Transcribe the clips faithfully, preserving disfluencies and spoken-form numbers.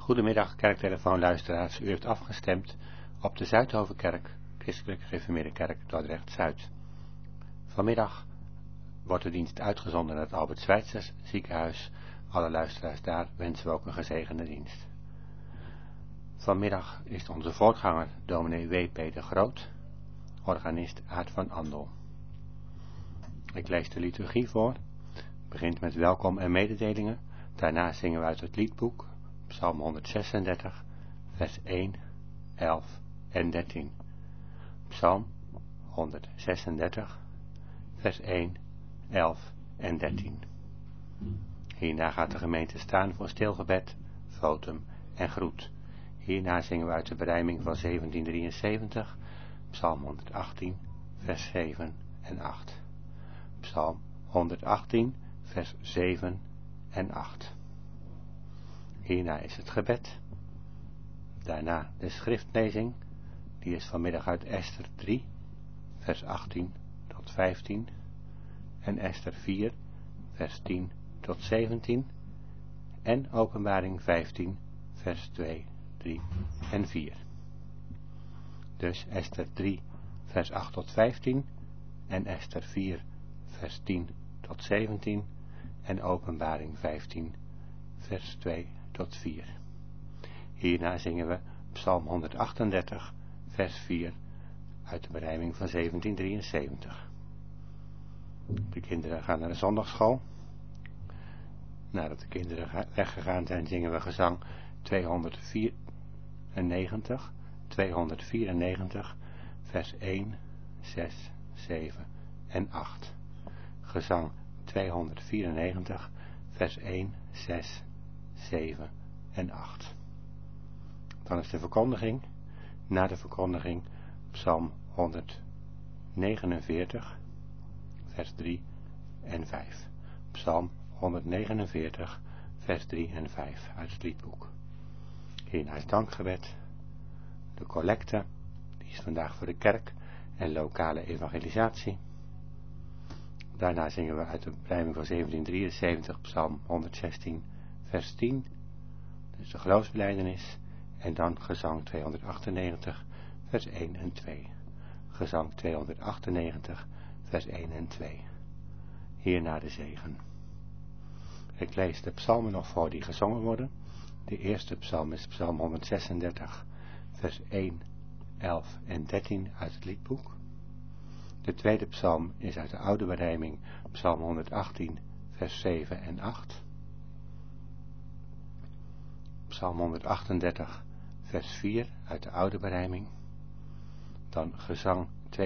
Goedemiddag, kerktelefoonluisteraars. U heeft afgestemd op de Zuidhovenkerk, Christelijk Gereformeerde Kerk, Dordrecht-Zuid. Vanmiddag wordt de dienst uitgezonden naar het Albert Schweitzers ziekenhuis. Alle luisteraars daar wensen we ook een gezegende dienst. Vanmiddag is onze voorganger, dominee W. P. de Groot, organist Aart van Andel. Ik lees de liturgie voor. Het begint met welkom en mededelingen. Daarna zingen we uit het liedboek, Psalm honderdzesendertig, vers één, elf en dertien. Psalm honderdzesendertig, vers één, elf en dertien. Hierna gaat de gemeente staan voor stilgebed, votum en groet. Hierna zingen we uit de berijming van zeventien drieënzeventig, Psalm honderdachttien, vers zeven en acht. Psalm honderdachttien, vers zeven en acht. Hierna is het gebed. Daarna de schriftlezing, die is vanmiddag uit Esther drie, vers achttien tot vijftien, en Esther vier, vers tien tot zeventien, en Openbaring vijftien, vers twee, drie en vier. Dus Esther drie, vers acht tot vijftien, en Esther vier, vers tien tot zeventien, en Openbaring vijftien, vers twee tot vier. Hierna zingen we Psalm honderdachtendertig, vers vier, uit de berijming van zeventien drieënzeventig. De kinderen gaan naar de zondagschool. Nadat de kinderen weggegaan zijn, zingen we gezang tweehonderdvierennegentig, tweehonderdvierennegentig, vers één, zes, zeven en acht. Gezang tweehonderdvierennegentig, vers één, zes, zeven en acht. Dan is de verkondiging. Na de verkondiging Psalm honderdnegenenveertig, vers drie en vijf. Psalm honderdnegenenveertig, vers drie en vijf uit het liedboek. Hierna is dankgebed. De collecte, die is vandaag voor de kerk en lokale evangelisatie. Daarna zingen we uit de berijming van zeventien drieënzeventig, Psalm honderdzestien, vers tien. Dus de geloofsbelijdenis. En dan gezang tweehonderdachtennegentig, vers één en twee. Gezang tweehonderdachtennegentig, vers één en twee. Hierna de zegen. Ik lees de psalmen nog voor die gezongen worden. De eerste psalm is Psalm honderdzesendertig, vers één, elf en dertien uit het liedboek. De tweede psalm is uit de oude berijming, Psalm honderdachttien, vers zeven en acht. Psalm honderdachtendertig, vers vier uit de oude berijming. Dan gezang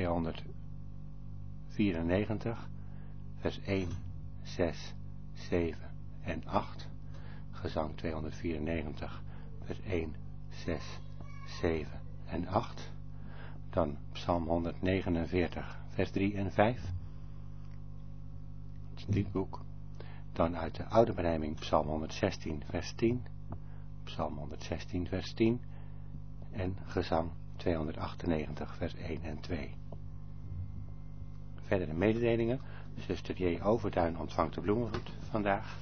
tweehonderdvierennegentig, vers één, zes, zeven en acht. Gezang tweehonderdvierennegentig, vers één, zes, zeven en acht. Dan Psalm honderdnegenenveertig, vers drie en vijf. Het liedboek. Dan uit de oude berijming Psalm honderdzestien, vers tien. Psalm honderdzestien, vers tien. En gezang tweehonderdachtennegentig, vers één en twee. Verdere mededelingen. Zuster J. Overduin ontvangt de bloemenvoet vandaag.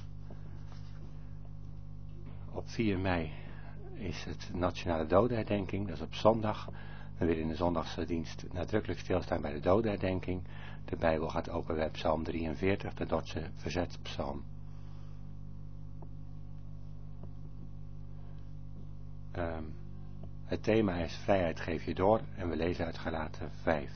Op vier mei is het Nationale Dodenherdenking, dat is op zondag. We willen in de zondagsdienst nadrukkelijk stilstaan bij de dodenherdenking. De Bijbel gaat open bij Psalm drieënveertig, de Dordtse verzetspsalm. Um, het thema is vrijheid geef je door en we lezen uit Galaten vijf.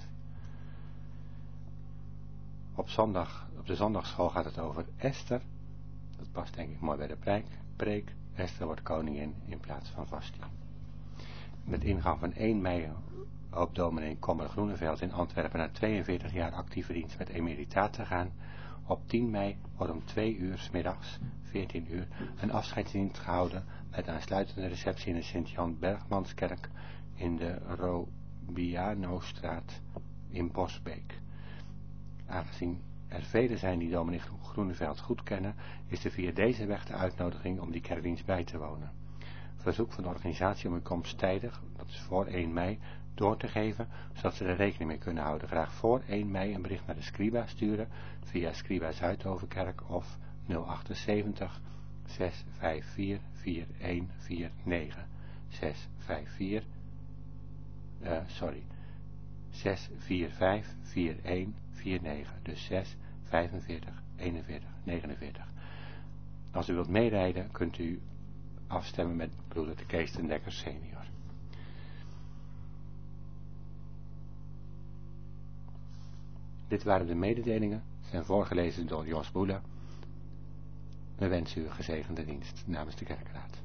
Op, zondag, op de zondagsschool gaat het over Esther. Dat past denk ik mooi bij de preek. preek. Esther wordt koningin in plaats van Vasti. Met ingang van één mei hoopt dominee Kommer Groeneveld in Antwerpen na tweeënveertig jaar actieve dienst met emeritaat te gaan. Op tien mei wordt om twee uur 's middags, veertien uur, een afscheidsdienst gehouden met aansluitende receptie in de Sint-Jan Bergmanskerk in de Robianostraat in Bosbeek. Aangezien er velen zijn die dominee Groeneveld goed kennen, is er via deze weg de uitnodiging om die kerkdienst bij te wonen. Verzoek van de organisatie om uw komst tijdig, dat is voor één mei, door te geven, zodat ze er rekening mee kunnen houden. Graag voor één mei een bericht naar de Scriba sturen via Scriba Zuidhovenkerk of nul achtenzestig, zes vijf vier vier een vier negen. zes vijf vier, uh, sorry, zes vier vijf vier een vier negen. Dus zes vijfenveertig eenenveertig negenenveertig. Als u wilt meerijden, kunt u afstemmen met broeder de Kees den Dekker senior. Dit waren de mededelingen, zijn voorgelezen door Jos Boele. We wensen u een gezegende dienst namens de kerkraad.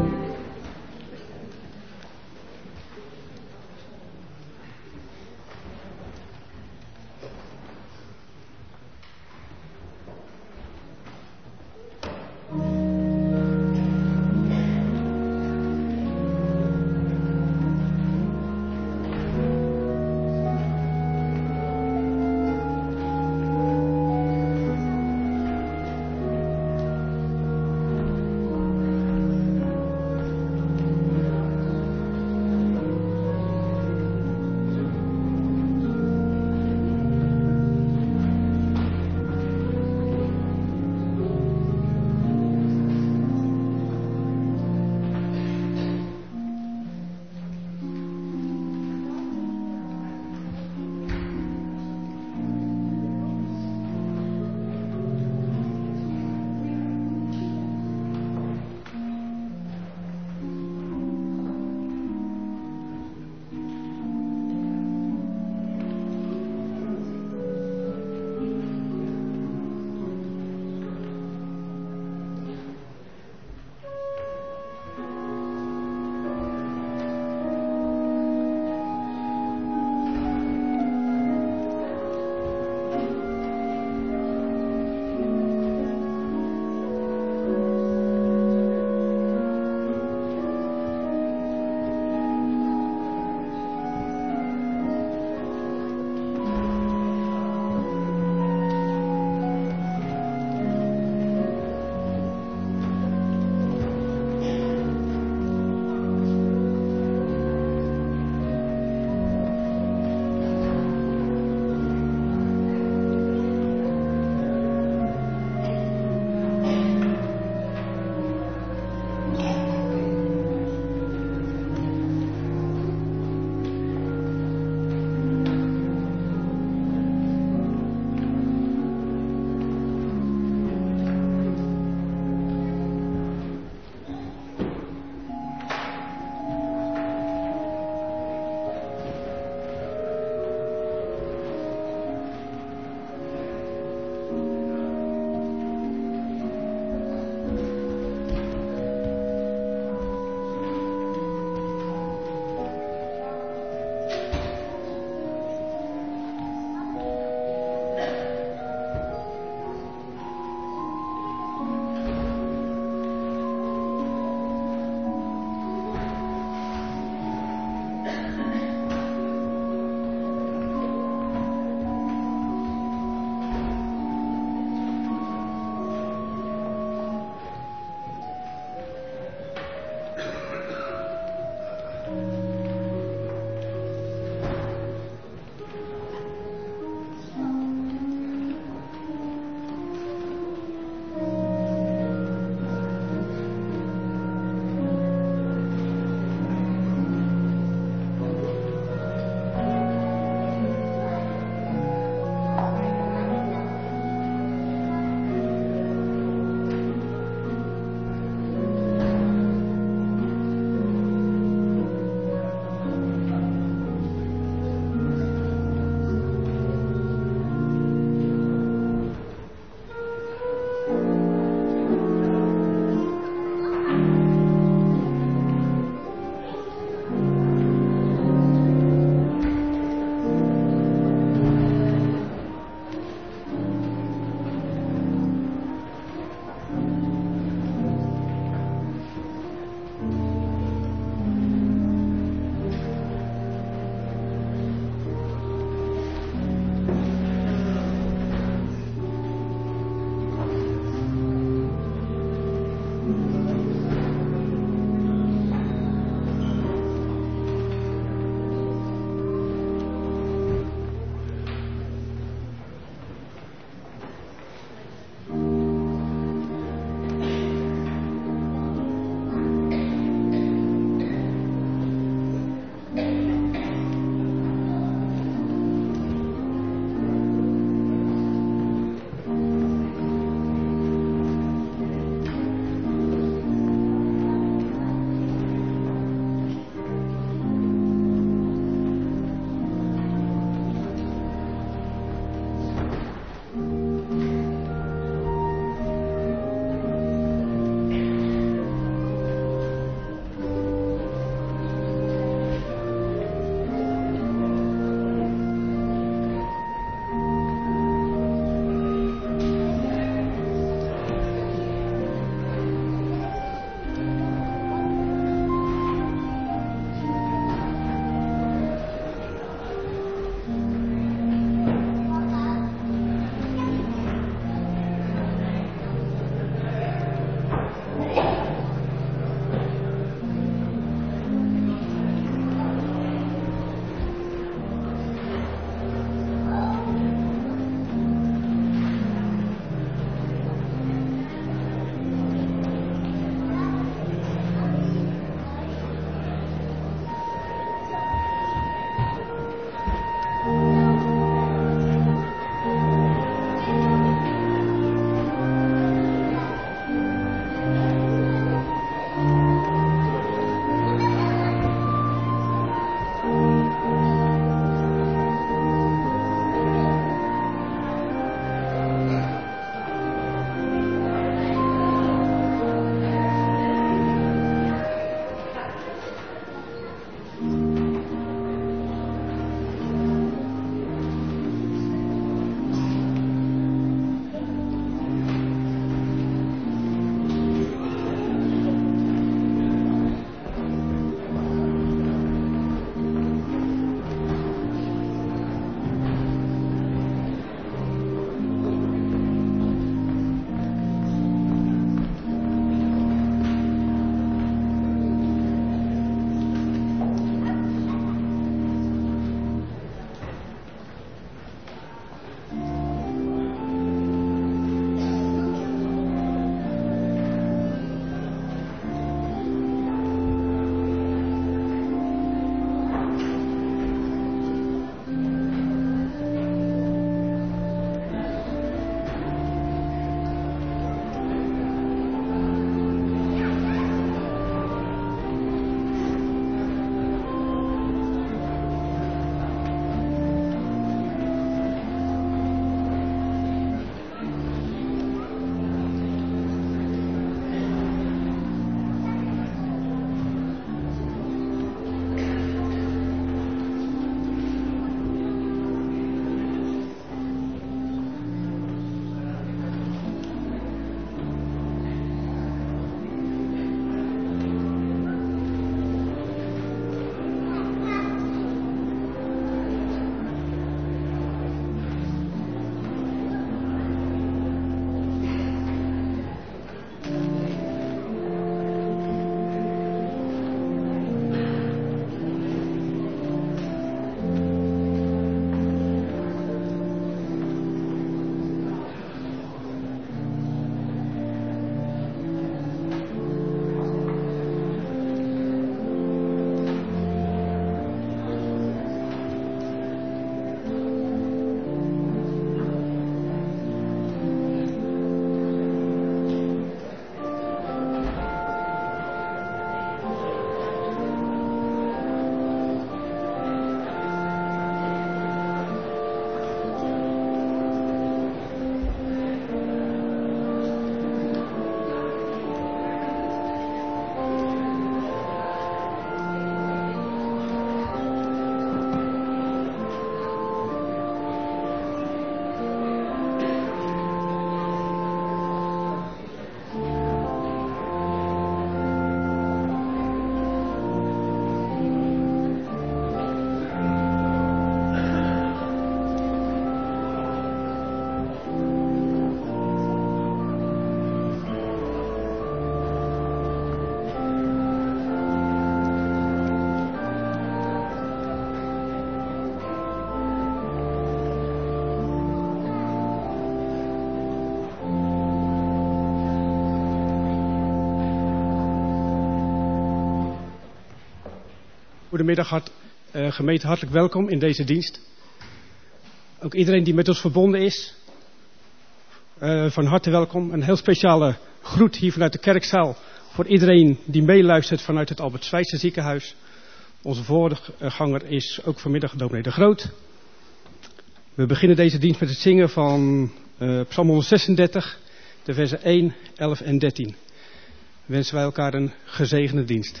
Goedemiddag, hart, uh, gemeente, hartelijk welkom in deze dienst. Ook iedereen die met ons verbonden is, uh, van harte welkom. Een heel speciale groet hier vanuit de kerkzaal voor iedereen die meeluistert vanuit het Albert Schweitzer ziekenhuis. Onze voorganger is ook vanmiddag dominee De Groot. We beginnen deze dienst met het zingen van uh, Psalm honderdzesendertig, de versen één, elf en dertien. Wensen wij elkaar een gezegende dienst.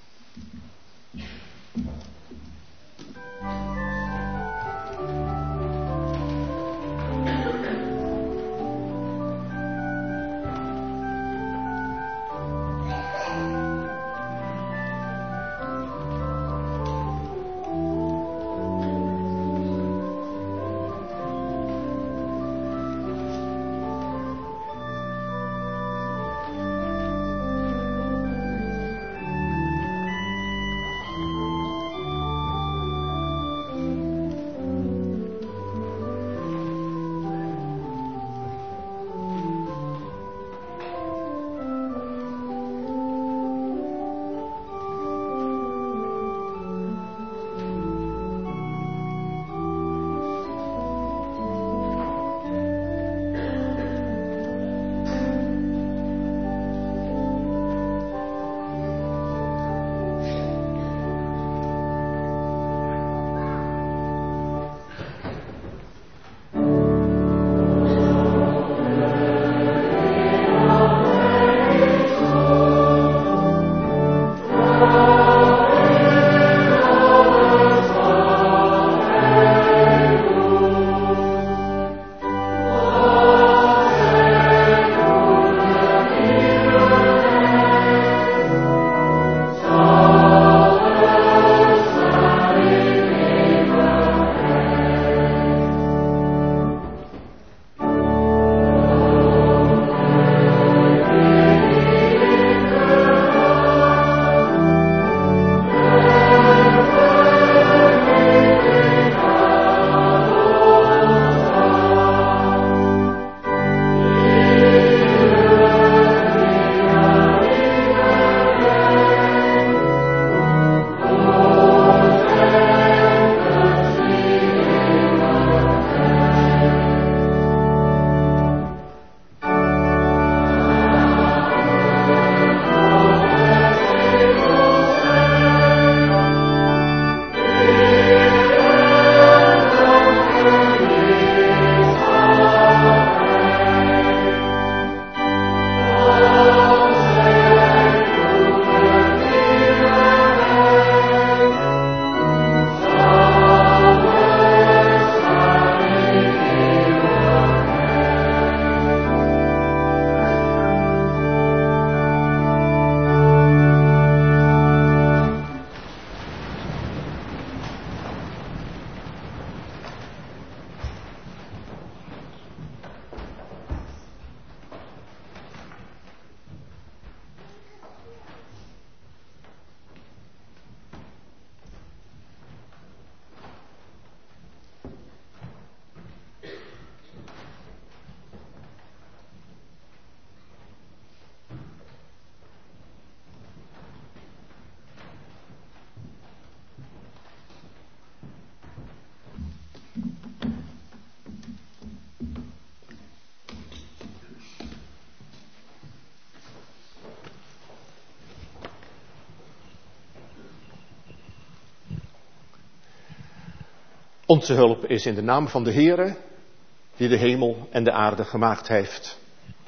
Onze hulp is in de naam van de Heere, die de hemel en de aarde gemaakt heeft.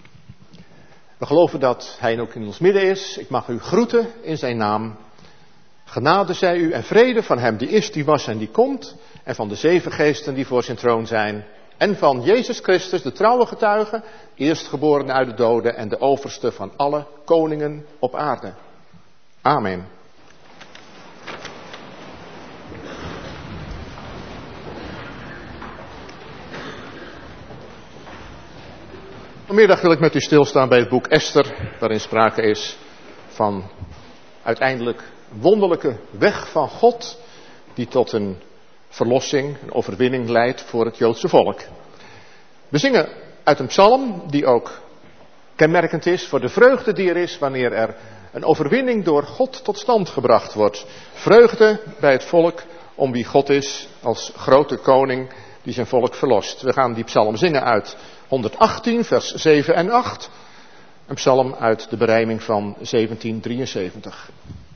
We geloven dat Hij ook in ons midden is. Ik mag u groeten in zijn naam. Genade zij u en vrede van Hem die is, die was en die komt. En van de zeven geesten die voor zijn troon zijn. En van Jezus Christus, de trouwe getuige, eerstgeboren uit de doden en de overste van alle koningen op aarde. Amen. Vanmiddag wil ik met u stilstaan bij het boek Esther, waarin sprake is van uiteindelijk wonderlijke weg van God, die tot een verlossing, een overwinning leidt voor het Joodse volk. We zingen uit een psalm die ook kenmerkend is voor de vreugde die er is wanneer er een overwinning door God tot stand gebracht wordt. Vreugde bij het volk om wie God is als grote koning die zijn volk verlost. We gaan die psalm zingen uit honderdachttien, vers zeven en acht. Een psalm uit de berijming van zeventien drieënzeventig.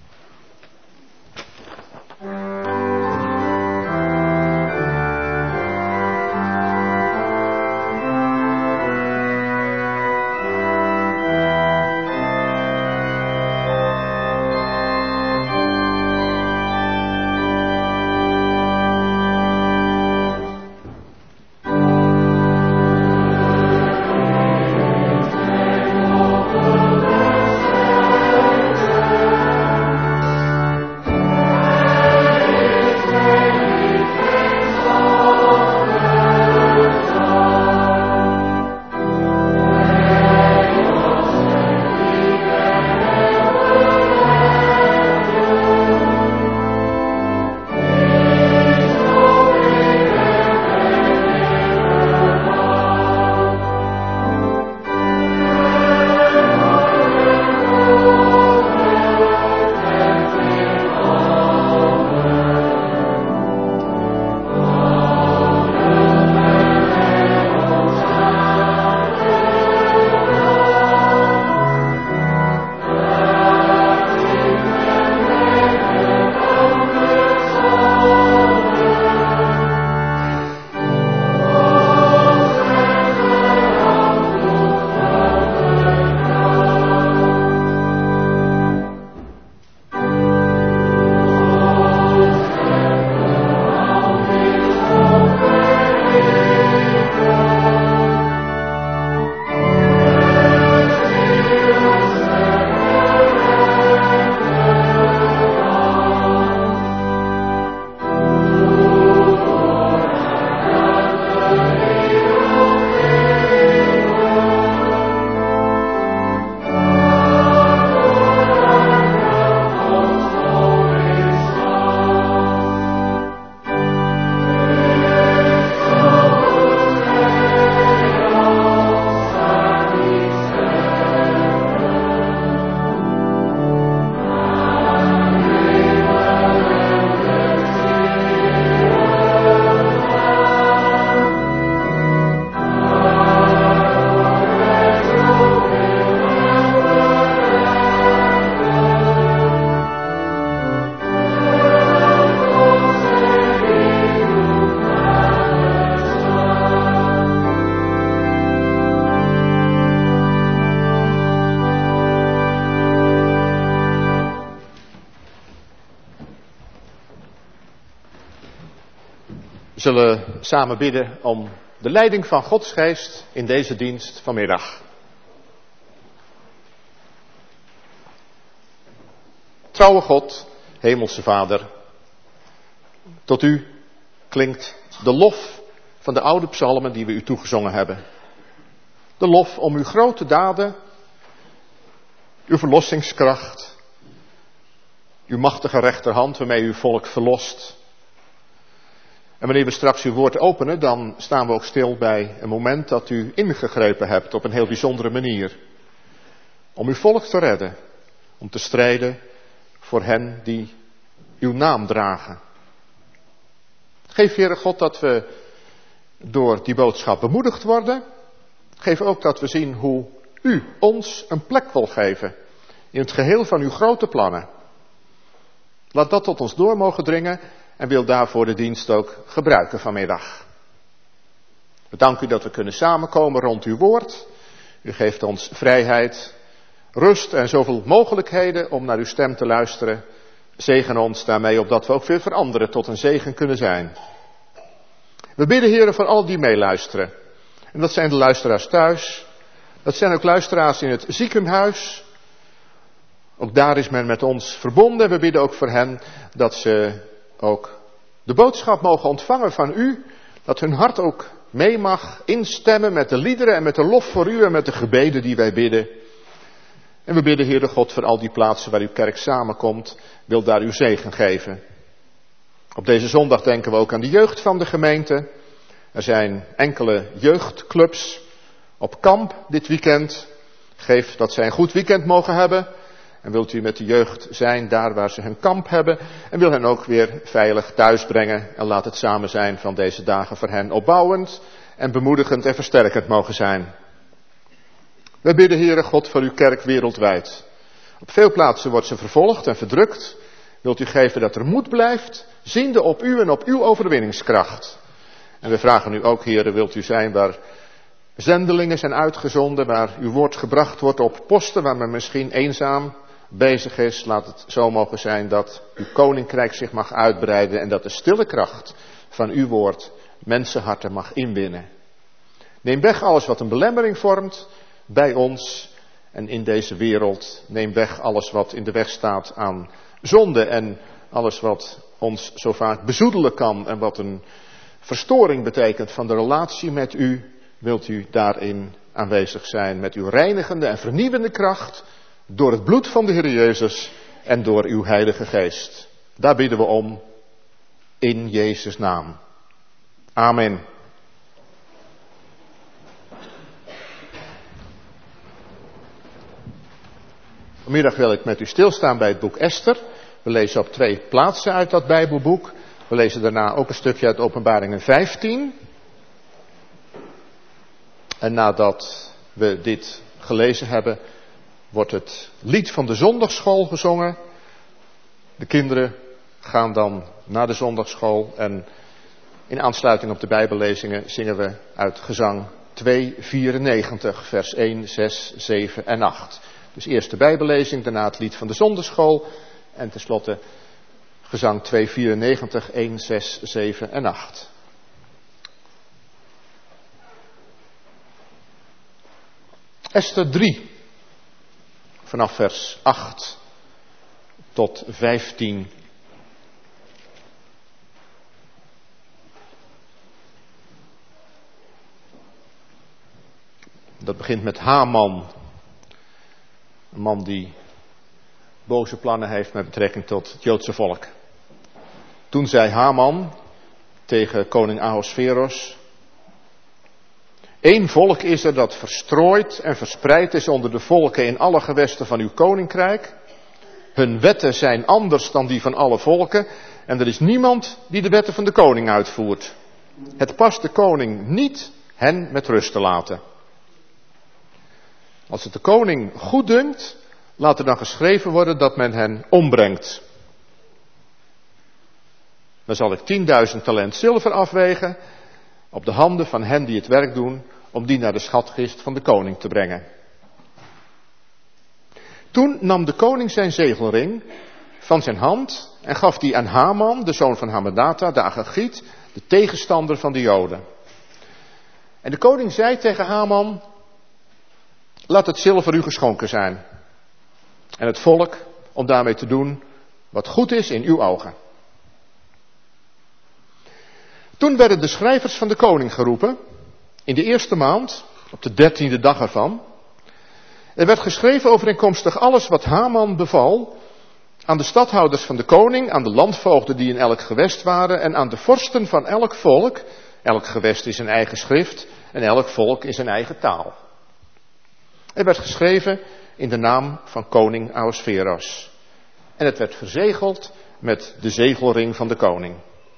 We zullen samen bidden om de leiding van Gods geest in deze dienst vanmiddag. Trouwe God, hemelse Vader, tot u klinkt de lof van de oude psalmen die we u toegezongen hebben. De lof om uw grote daden, uw verlossingskracht, uw machtige rechterhand waarmee u uw volk verlost. En wanneer we straks uw woord openen, dan staan we ook stil bij een moment dat u ingegrepen hebt op een heel bijzondere manier. Om uw volk te redden, om te strijden voor hen die uw naam dragen. Geef, Heere God, dat we door die boodschap bemoedigd worden. Geef ook dat we zien hoe u ons een plek wil geven in het geheel van uw grote plannen. Laat dat tot ons door mogen dringen en wil daarvoor de dienst ook gebruiken vanmiddag. We danken u dat we kunnen samenkomen rond uw woord. U geeft ons vrijheid, rust en zoveel mogelijkheden om naar uw stem te luisteren. Zegen ons daarmee opdat we ook weer veranderen tot een zegen kunnen zijn. We bidden, Heere, voor al die meeluisteren. En dat zijn de luisteraars thuis. Dat zijn ook luisteraars in het ziekenhuis. Ook daar is men met ons verbonden. We bidden ook voor hen dat ze ook de boodschap mogen ontvangen van u. Dat hun hart ook mee mag instemmen met de liederen en met de lof voor u en met de gebeden die wij bidden. En we bidden, Heere God, voor al die plaatsen waar uw kerk samenkomt. Wil daar uw zegen geven. Op deze zondag denken we ook aan de jeugd van de gemeente. Er zijn enkele jeugdclubs op kamp dit weekend. Geef dat zij een goed weekend mogen hebben. En wilt u met de jeugd zijn daar waar ze hun kamp hebben. En wil hen ook weer veilig thuis brengen. En laat het samen zijn van deze dagen voor hen opbouwend en bemoedigend en versterkend mogen zijn. We bidden, Heere God, voor uw kerk wereldwijd. Op veel plaatsen wordt ze vervolgd en verdrukt. Wilt u geven dat er moed blijft, ziende op u en op uw overwinningskracht. En we vragen u ook, Heere, wilt u zijn waar zendelingen zijn uitgezonden, waar uw woord gebracht wordt op posten waar men misschien eenzaam bezig is. Laat het zo mogen zijn dat uw koninkrijk zich mag uitbreiden en dat de stille kracht van uw woord mensenharten mag inwinnen. Neem weg alles wat een belemmering vormt bij ons en in deze wereld. Neem weg alles wat in de weg staat aan zonde en alles wat ons zo vaak bezoedelen kan en wat een verstoring betekent van de relatie met u. Wilt u daarin aanwezig zijn met uw reinigende en vernieuwende kracht door het bloed van de Heer Jezus en door uw Heilige Geest. Daar bidden we om in Jezus' naam. Amen. Vanmiddag wil ik met u stilstaan bij het boek Esther. We lezen op twee plaatsen uit dat Bijbelboek. We lezen daarna ook een stukje uit Openbaringen vijftien. En nadat we dit gelezen hebben, wordt het lied van de zondagschool gezongen. De kinderen gaan dan naar de zondagschool en in aansluiting op de Bijbellezingen zingen we uit gezang tweehonderdvierennegentig, vers één, zes, zeven en acht. Dus eerst de Bijbellezing, daarna het lied van de zondagschool en tenslotte gezang tweehonderdvierennegentig, één, zes, zeven en acht. Esther drie, vanaf vers acht tot vijftien. Dat begint met Haman, een man die boze plannen heeft met betrekking tot het Joodse volk. Toen zei Haman tegen koning Ahasveros: Eén volk is er dat verstrooid en verspreid is onder de volken in alle gewesten van uw koninkrijk. Hun wetten zijn anders dan die van alle volken en er is niemand die de wetten van de koning uitvoert. Het past de koning niet hen met rust te laten. Als het de koning goed dunkt, laat er dan geschreven worden dat men hen ombrengt. Dan zal ik tienduizend talent zilver afwegen op de handen van hen die het werk doen, om die naar de schatkist van de koning te brengen. Toen nam de koning zijn zegelring van zijn hand en gaf die aan Haman, de zoon van Hammedata, de Agagiet, de tegenstander van de Joden. En de koning zei tegen Haman: laat het zilver u geschonken zijn. En het volk om daarmee te doen wat goed is in uw ogen. Toen werden de schrijvers van de koning geroepen, in de eerste maand, op de dertiende dag ervan. Er werd geschreven overeenkomstig alles wat Haman beval, aan de stadhouders van de koning, aan de landvoogden die in elk gewest waren en aan de vorsten van elk volk. Elk gewest is een eigen schrift en elk volk is een eigen taal. Er werd geschreven in de naam van koning Ahasveros. En het werd verzegeld met de zegelring van de koning.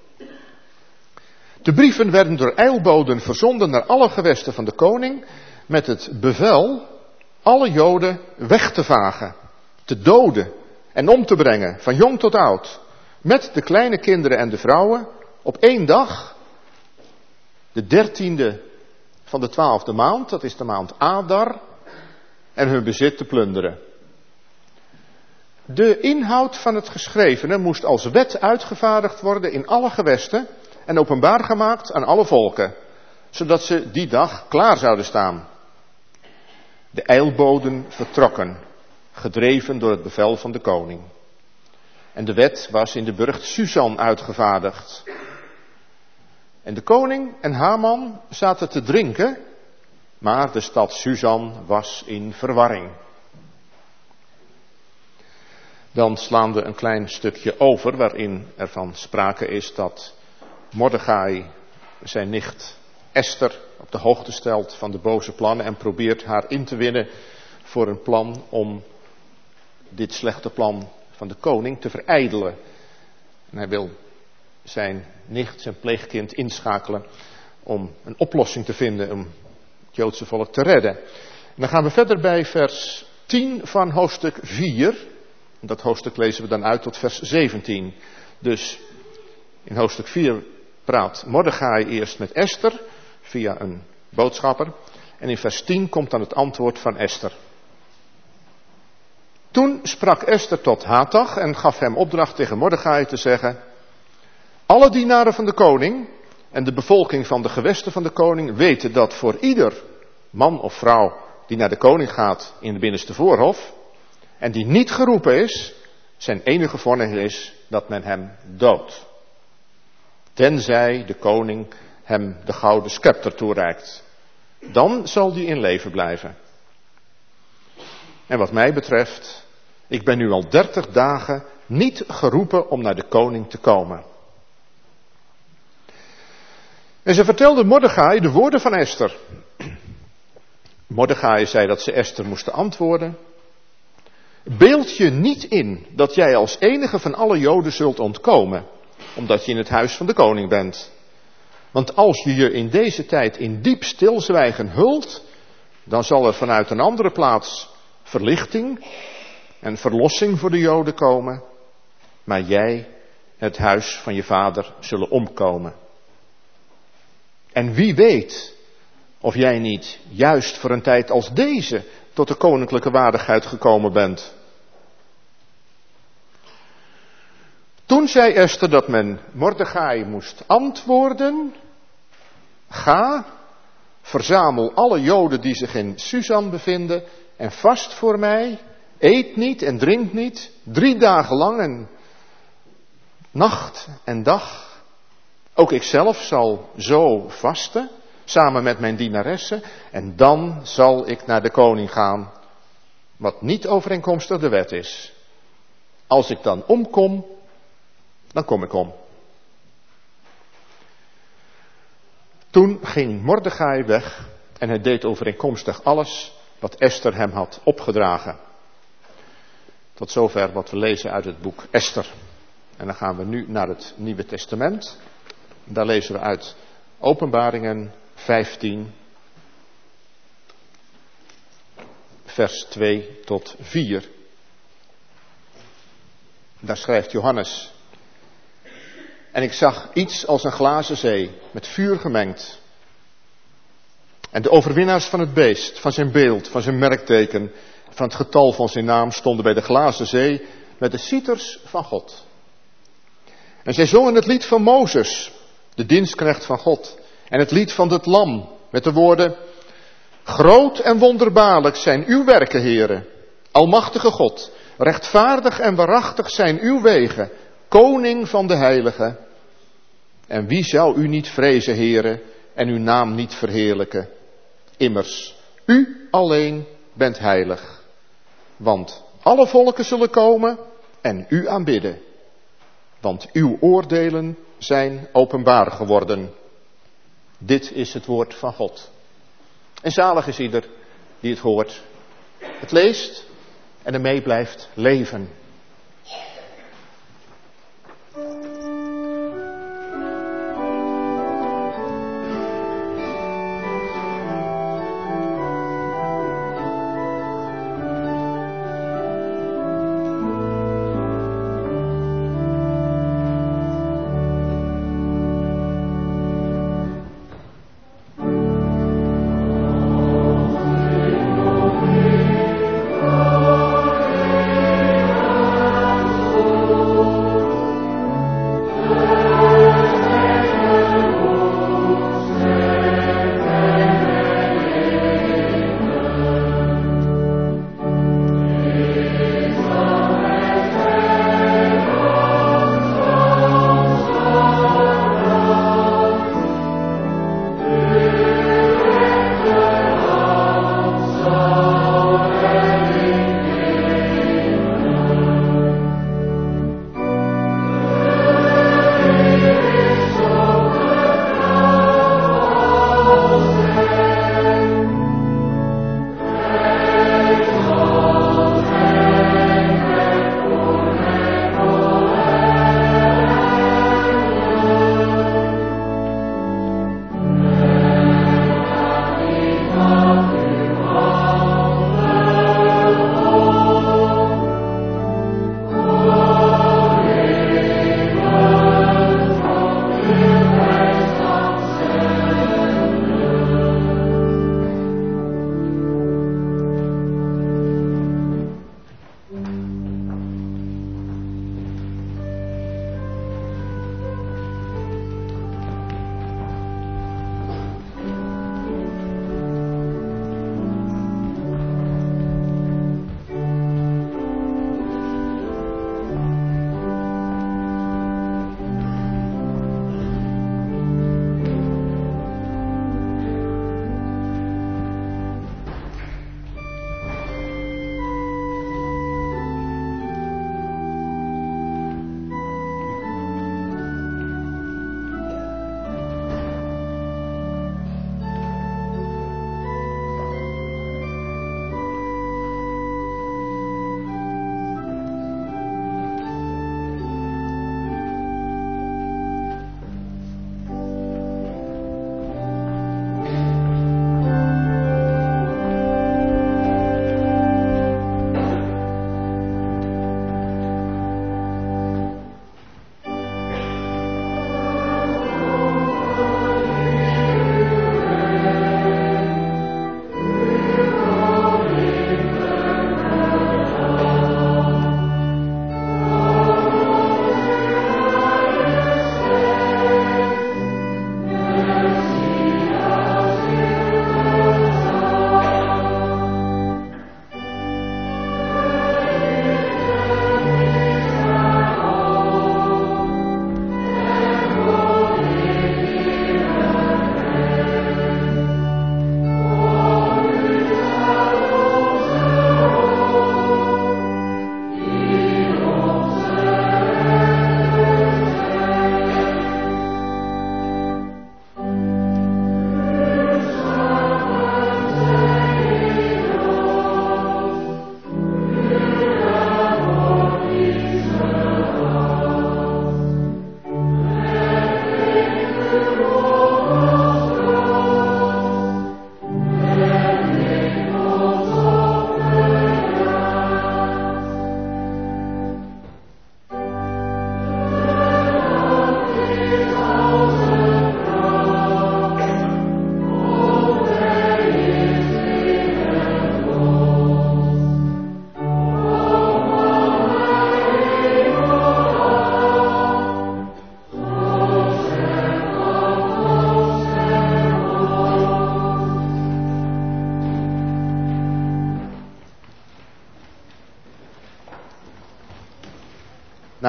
De brieven werden door eilboden verzonden naar alle gewesten van de koning met het bevel alle Joden weg te vagen, te doden en om te brengen, van jong tot oud, met de kleine kinderen en de vrouwen, op één dag, de dertiende van de twaalfde maand, dat is de maand Adar, en hun bezit te plunderen. De inhoud van het geschrevene moest als wet uitgevaardigd worden in alle gewesten en openbaar gemaakt aan alle volken, zodat ze die dag klaar zouden staan. De eilboden vertrokken, gedreven door het bevel van de koning. En de wet was in de burcht Susan uitgevaardigd. En de koning en Haman zaten te drinken, maar de stad Susan was in verwarring. Dan slaan we een klein stukje over waarin er van sprake is dat Mordechai zijn nicht Esther op de hoogte stelt van de boze plannen en probeert haar in te winnen voor een plan om dit slechte plan van de koning te verijdelen. En hij wil zijn nicht, zijn pleegkind, inschakelen om een oplossing te vinden om het Joodse volk te redden. En dan gaan we verder bij vers tien van hoofdstuk vier. Dat hoofdstuk lezen we dan uit tot vers zeventien. Dus in hoofdstuk vier praat Mordechai eerst met Esther via een boodschapper. En in vers tien komt dan het antwoord van Esther. Toen sprak Esther tot Hatach en gaf hem opdracht tegen Mordechai te zeggen: alle dienaren van de koning en de bevolking van de gewesten van de koning weten dat voor ieder man of vrouw die naar de koning gaat in de binnenste voorhof en die niet geroepen is, zijn enige vonnis is dat men hem doodt. Tenzij de koning hem de gouden scepter toereikt. Dan zal die in leven blijven. En wat mij betreft, ik ben nu al dertig dagen niet geroepen om naar de koning te komen. En ze vertelde Mordechai de woorden van Esther. Mordechai zei dat ze Esther moest antwoorden. Beeld je niet in dat jij als enige van alle Joden zult ontkomen, omdat je in het huis van de koning bent. Want als je je in deze tijd in diep stilzwijgen hult, dan zal er vanuit een andere plaats verlichting en verlossing voor de Joden komen, maar jij, het huis van je vader, zullen omkomen. En wie weet of jij niet juist voor een tijd als deze tot de koninklijke waardigheid gekomen bent. Toen zei Esther dat men Mordechai moest antwoorden: ga, verzamel alle Joden die zich in Susan bevinden en vast voor mij, eet niet en drink niet, drie dagen lang en nacht en dag. Ook ikzelf zal zo vasten, samen met mijn dienaressen, en dan zal ik naar de koning gaan, wat niet overeenkomstig de wet is. Als ik dan omkom, dan kom ik om. Toen ging Mordechai weg en hij deed overeenkomstig alles wat Esther hem had opgedragen. Tot zover wat we lezen uit het boek Esther. En dan gaan we nu naar het Nieuwe Testament. Daar lezen we uit Openbaringen vijftien, vers twee tot vier. Daar schrijft Johannes: en ik zag iets als een glazen zee, met vuur gemengd. En de overwinnaars van het beest, van zijn beeld, van zijn merkteken, van het getal van zijn naam, stonden bij de glazen zee met de citers van God. En zij zongen het lied van Mozes, de dienstknecht van God, en het lied van het lam, met de woorden: groot en wonderbaarlijk zijn uw werken, Heere, almachtige God, rechtvaardig en waarachtig zijn uw wegen, koning van de heiligen. En wie zou u niet vrezen, Heere, en uw naam niet verheerlijken? Immers, u alleen bent heilig. Want alle volken zullen komen en u aanbidden. Want uw oordelen zijn openbaar geworden. Dit is het woord van God. En zalig is ieder die het hoort, het leest en ermee blijft leven. Oh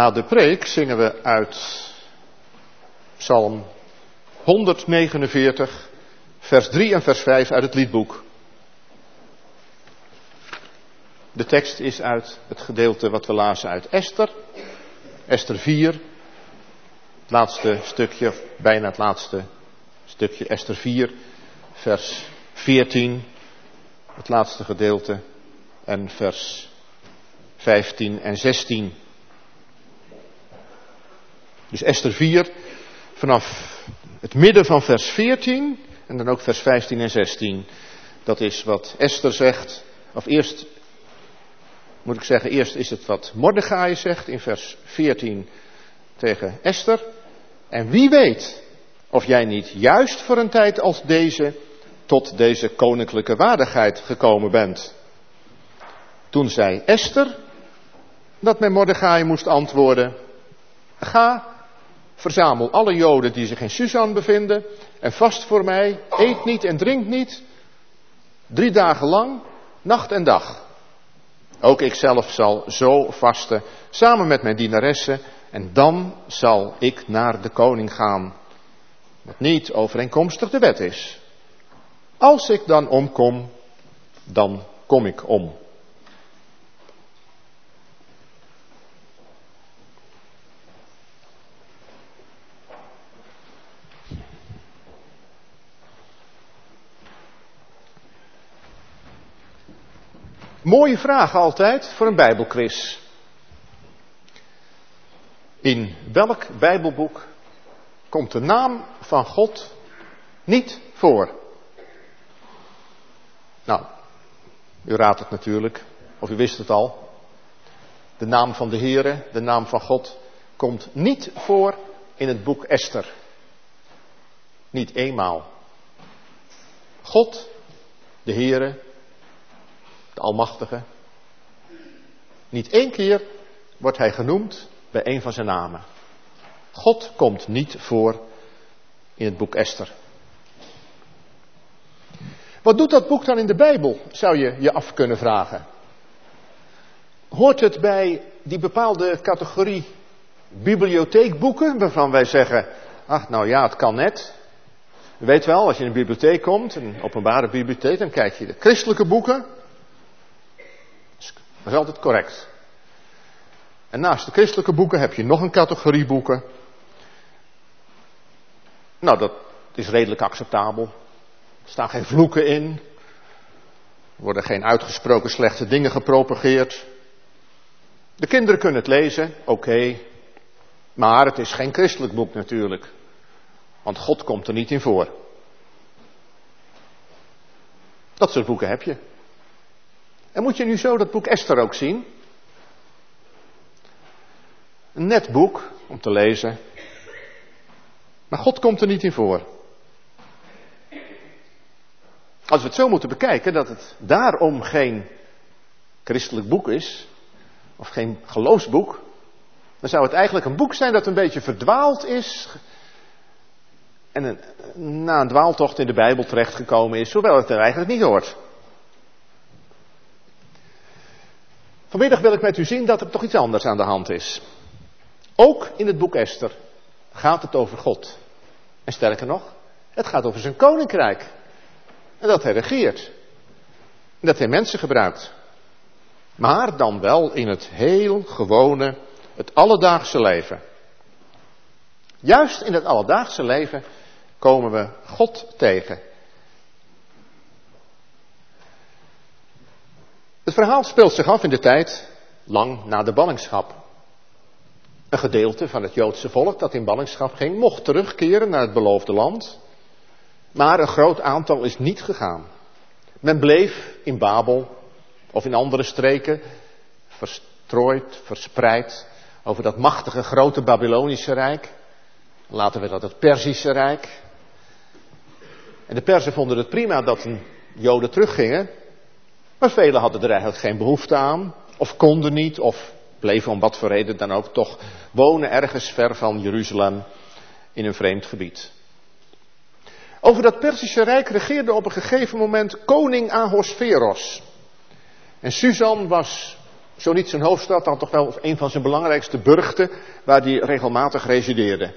Na de preek zingen we uit Psalm honderdnegenenveertig, vers drie en vers vijf uit het liedboek. De tekst is uit het gedeelte wat we lazen uit Esther. Esther vier, het laatste stukje, bijna het laatste stukje, Esther vier, vers veertien, het laatste gedeelte, en vers vijftien en zestien. Dus Esther vier, vanaf het midden van vers veertien en dan ook vers vijftien en zestien. Dat is wat Esther zegt, of eerst, moet ik zeggen, eerst is het wat Mordechai zegt in vers veertien tegen Esther. En wie weet of jij niet juist voor een tijd als deze tot deze koninklijke waardigheid gekomen bent. Toen zei Esther dat men Mordechai moest antwoorden: ga, verzamel alle Joden die zich in Susan bevinden en vast voor mij, eet niet en drink niet, drie dagen lang, nacht en dag. Ook ikzelf zal zo vasten, samen met mijn dienaressen, en dan zal ik naar de koning gaan, wat niet overeenkomstig de wet is. Als ik dan omkom, dan kom ik om. Mooie vraag altijd voor een Bijbelquiz. In welk Bijbelboek komt de naam van God niet voor? Nou, u raadt het natuurlijk, of u wist het al. De naam van de Heere, de naam van God, komt niet voor in het boek Esther. Niet eenmaal. God, de Heere, de Almachtige. Niet één keer wordt hij genoemd bij een van zijn namen. God komt niet voor in het boek Esther. Wat doet dat boek dan in de Bijbel, zou je je af kunnen vragen. Hoort het bij die bepaalde categorie bibliotheekboeken, waarvan wij zeggen, ach nou ja, het kan net. U weet wel, als je in een bibliotheek komt, een openbare bibliotheek, dan kijk je de christelijke boeken. Dat is altijd correct. En naast de christelijke boeken heb je nog een categorie boeken. Nou, dat is redelijk acceptabel. Er staan geen vloeken in. Er worden geen uitgesproken slechte dingen gepropageerd. De kinderen kunnen het lezen, oké. Okay. Maar het is geen christelijk boek natuurlijk. Want God komt er niet in voor. Dat soort boeken heb je. En moet je nu zo dat boek Esther ook zien? Een net boek om te lezen. Maar God komt er niet in voor. Als we het zo moeten bekijken dat het daarom geen christelijk boek is, of geen geloofsboek, dan zou het eigenlijk een boek zijn dat een beetje verdwaald is en een, na een dwaaltocht in de Bijbel terechtgekomen is, hoewel het er eigenlijk niet hoort. Vanmiddag wil ik met u zien dat er toch iets anders aan de hand is. Ook in het boek Esther gaat het over God. En sterker nog, het gaat over zijn koninkrijk. En dat hij regeert. En dat hij mensen gebruikt. Maar dan wel in het heel gewone, het alledaagse leven. Juist in het alledaagse leven komen we God tegen. Het verhaal speelt zich af in de tijd lang na de ballingschap. Een gedeelte van het Joodse volk dat in ballingschap ging, mocht terugkeren naar het beloofde land. Maar een groot aantal is niet gegaan. Men bleef in Babel of in andere streken verstrooid, verspreid over dat machtige grote Babylonische rijk. Later werd dat het Perzische rijk. En de Perzen vonden het prima dat de Joden teruggingen. Maar velen hadden er eigenlijk geen behoefte aan. Of konden niet, of bleven om wat voor reden dan ook toch wonen ergens ver van Jeruzalem in een vreemd gebied. Over dat Perzische rijk regeerde op een gegeven moment koning Ahasveros. En Susan was Zo niet zijn hoofdstad, dan toch wel een van zijn belangrijkste burchten, waar hij regelmatig resideerde.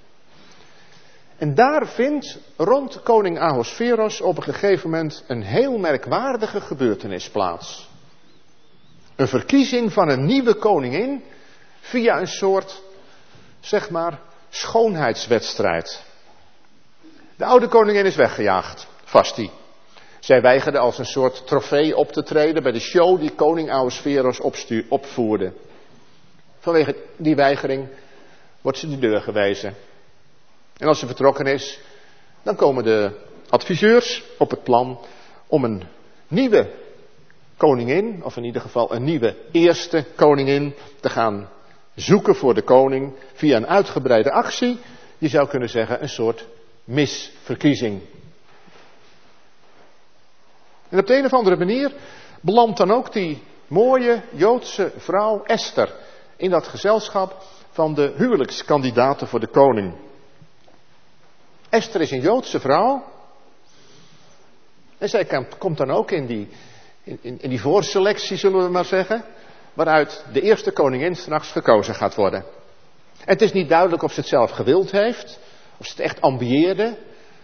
En daar vindt rond koning Ahasveros op een gegeven moment een heel merkwaardige gebeurtenis plaats. Een verkiezing van een nieuwe koningin via een soort, zeg maar, schoonheidswedstrijd. De oude koningin is weggejaagd, Vashti. Zij weigerde als een soort trofee op te treden bij de show die koning Ahasveros opstu- opvoerde. Vanwege die weigering wordt ze de deur gewezen. En als ze vertrokken is, dan komen de adviseurs op het plan om een nieuwe koningin, of in ieder geval een nieuwe eerste koningin, te gaan zoeken voor de koning via een uitgebreide actie. Je zou kunnen zeggen een soort misverkiezing. En op de een of andere manier belandt dan ook die mooie Joodse vrouw Esther in dat gezelschap van de huwelijkskandidaten voor de koning. Esther is een Joodse vrouw. En zij komt dan ook in die, in, in die voorselectie, zullen we maar zeggen, waaruit de eerste koningin straks gekozen gaat worden. En het is niet duidelijk of ze het zelf gewild heeft, of ze het echt ambieerde.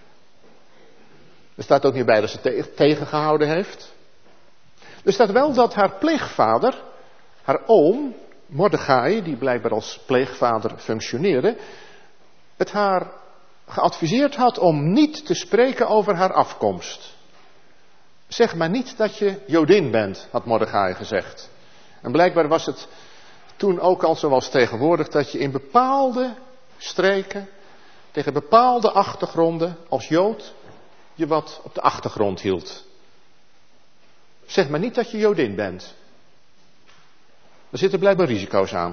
Er staat ook niet bij dat ze het tegengehouden heeft. Er staat wel dat haar pleegvader, haar oom, Mordechai, die blijkbaar als pleegvader functioneerde, het haar geadviseerd had om niet te spreken over haar afkomst. Zeg maar niet dat je Jodin bent, had Mordechai gezegd. En blijkbaar was het toen ook al zoals tegenwoordig dat je in bepaalde streken, tegen bepaalde achtergronden als Jood, je wat op de achtergrond hield. Zeg maar niet dat je Jodin bent. Er zitten blijkbaar risico's aan.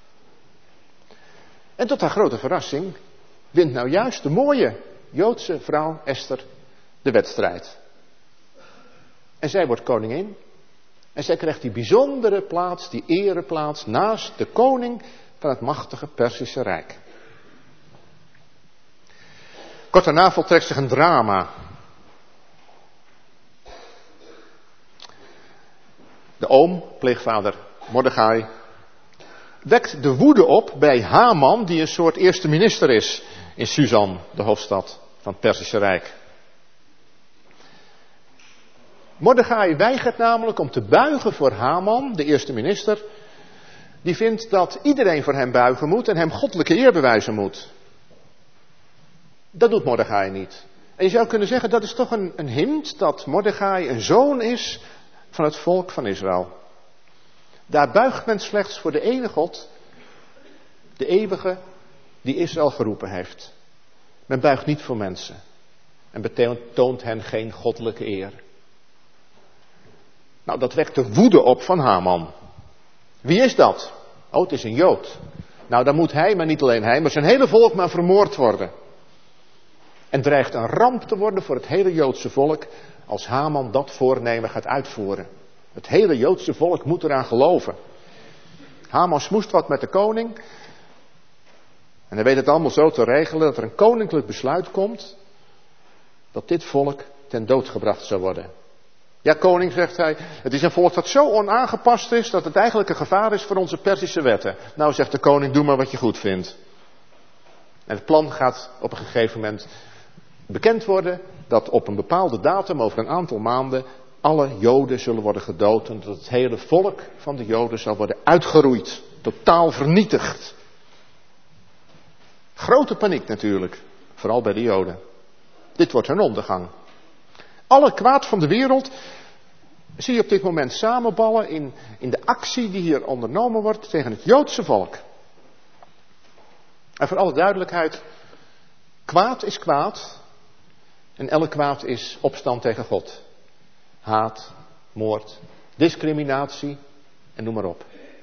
En tot haar grote verrassing wint nou juist de mooie Joodse vrouw Esther de wedstrijd. En zij wordt koningin. En zij krijgt die bijzondere plaats, die ereplaats, naast de koning van het machtige Perzische Rijk. Kort daarna voltrekt zich een drama. De oom, pleegvader Mordechai, wekt de woede op bij Haman, die een soort eerste minister is in Susan, de hoofdstad van het Perzische Rijk. Mordechai weigert namelijk om te buigen voor Haman, de eerste minister. Die vindt dat iedereen voor hem buigen moet en hem goddelijke eer bewijzen moet. Dat doet Mordechai niet. En je zou kunnen zeggen, dat is toch een, een hint dat Mordechai een zoon is van het volk van Israël. Daar buigt men slechts voor de ene God, de eeuwige, die Israël geroepen heeft. Men buigt niet voor mensen. En betoont hen geen goddelijke eer. Nou, dat wekt de woede op van Haman. Wie is dat? Oh, het is een Jood. Nou, dan moet hij, maar niet alleen hij, maar zijn hele volk maar vermoord worden. En dreigt een ramp te worden voor het hele Joodse volk als Haman dat voornemen gaat uitvoeren. Het hele Joodse volk moet eraan geloven. Haman smoest wat met de koning. En hij weet het allemaal zo te regelen dat er een koninklijk besluit komt dat dit volk ten dood gebracht zou worden. Ja, koning, zegt hij, het is een volk dat zo onaangepast is dat het eigenlijk een gevaar is voor onze Perzische wetten. Nou, zegt de koning, doe maar wat je goed vindt. En het plan gaat op een gegeven moment bekend worden dat op een bepaalde datum, over een aantal maanden, alle Joden zullen worden gedood en dat het hele volk van de Joden zal worden uitgeroeid, totaal vernietigd. Grote paniek natuurlijk, vooral bij de Joden. Dit wordt hun ondergang. Alle kwaad van de wereld zie je op dit moment samenballen in, in de actie die hier ondernomen wordt tegen het Joodse volk. En voor alle duidelijkheid, kwaad is kwaad en elk kwaad is opstand tegen God. Haat, moord, discriminatie en noem maar op.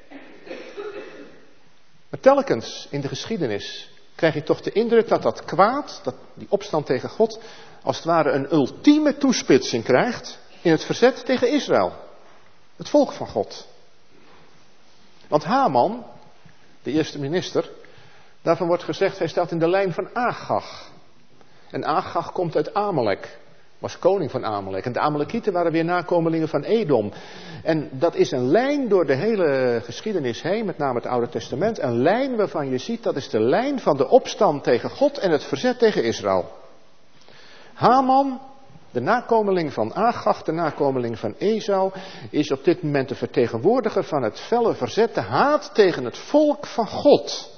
Maar telkens in de geschiedenis krijg je toch de indruk dat dat kwaad, dat die opstand tegen God, als het ware een ultieme toespitsing krijgt in het verzet tegen Israël. Het volk van God. Want Haman, de eerste minister, daarvan wordt gezegd, hij staat in de lijn van Agag. En Agag komt uit Amalek, was koning van Amalek. En de Amalekieten waren weer nakomelingen van Edom. En dat is een lijn door de hele geschiedenis heen, met name het Oude Testament. Een lijn waarvan je ziet, dat is de lijn van de opstand tegen God en het verzet tegen Israël. Haman, de nakomeling van Agag, de nakomeling van Esau, is op dit moment de vertegenwoordiger van het felle verzet, de haat tegen het volk van God.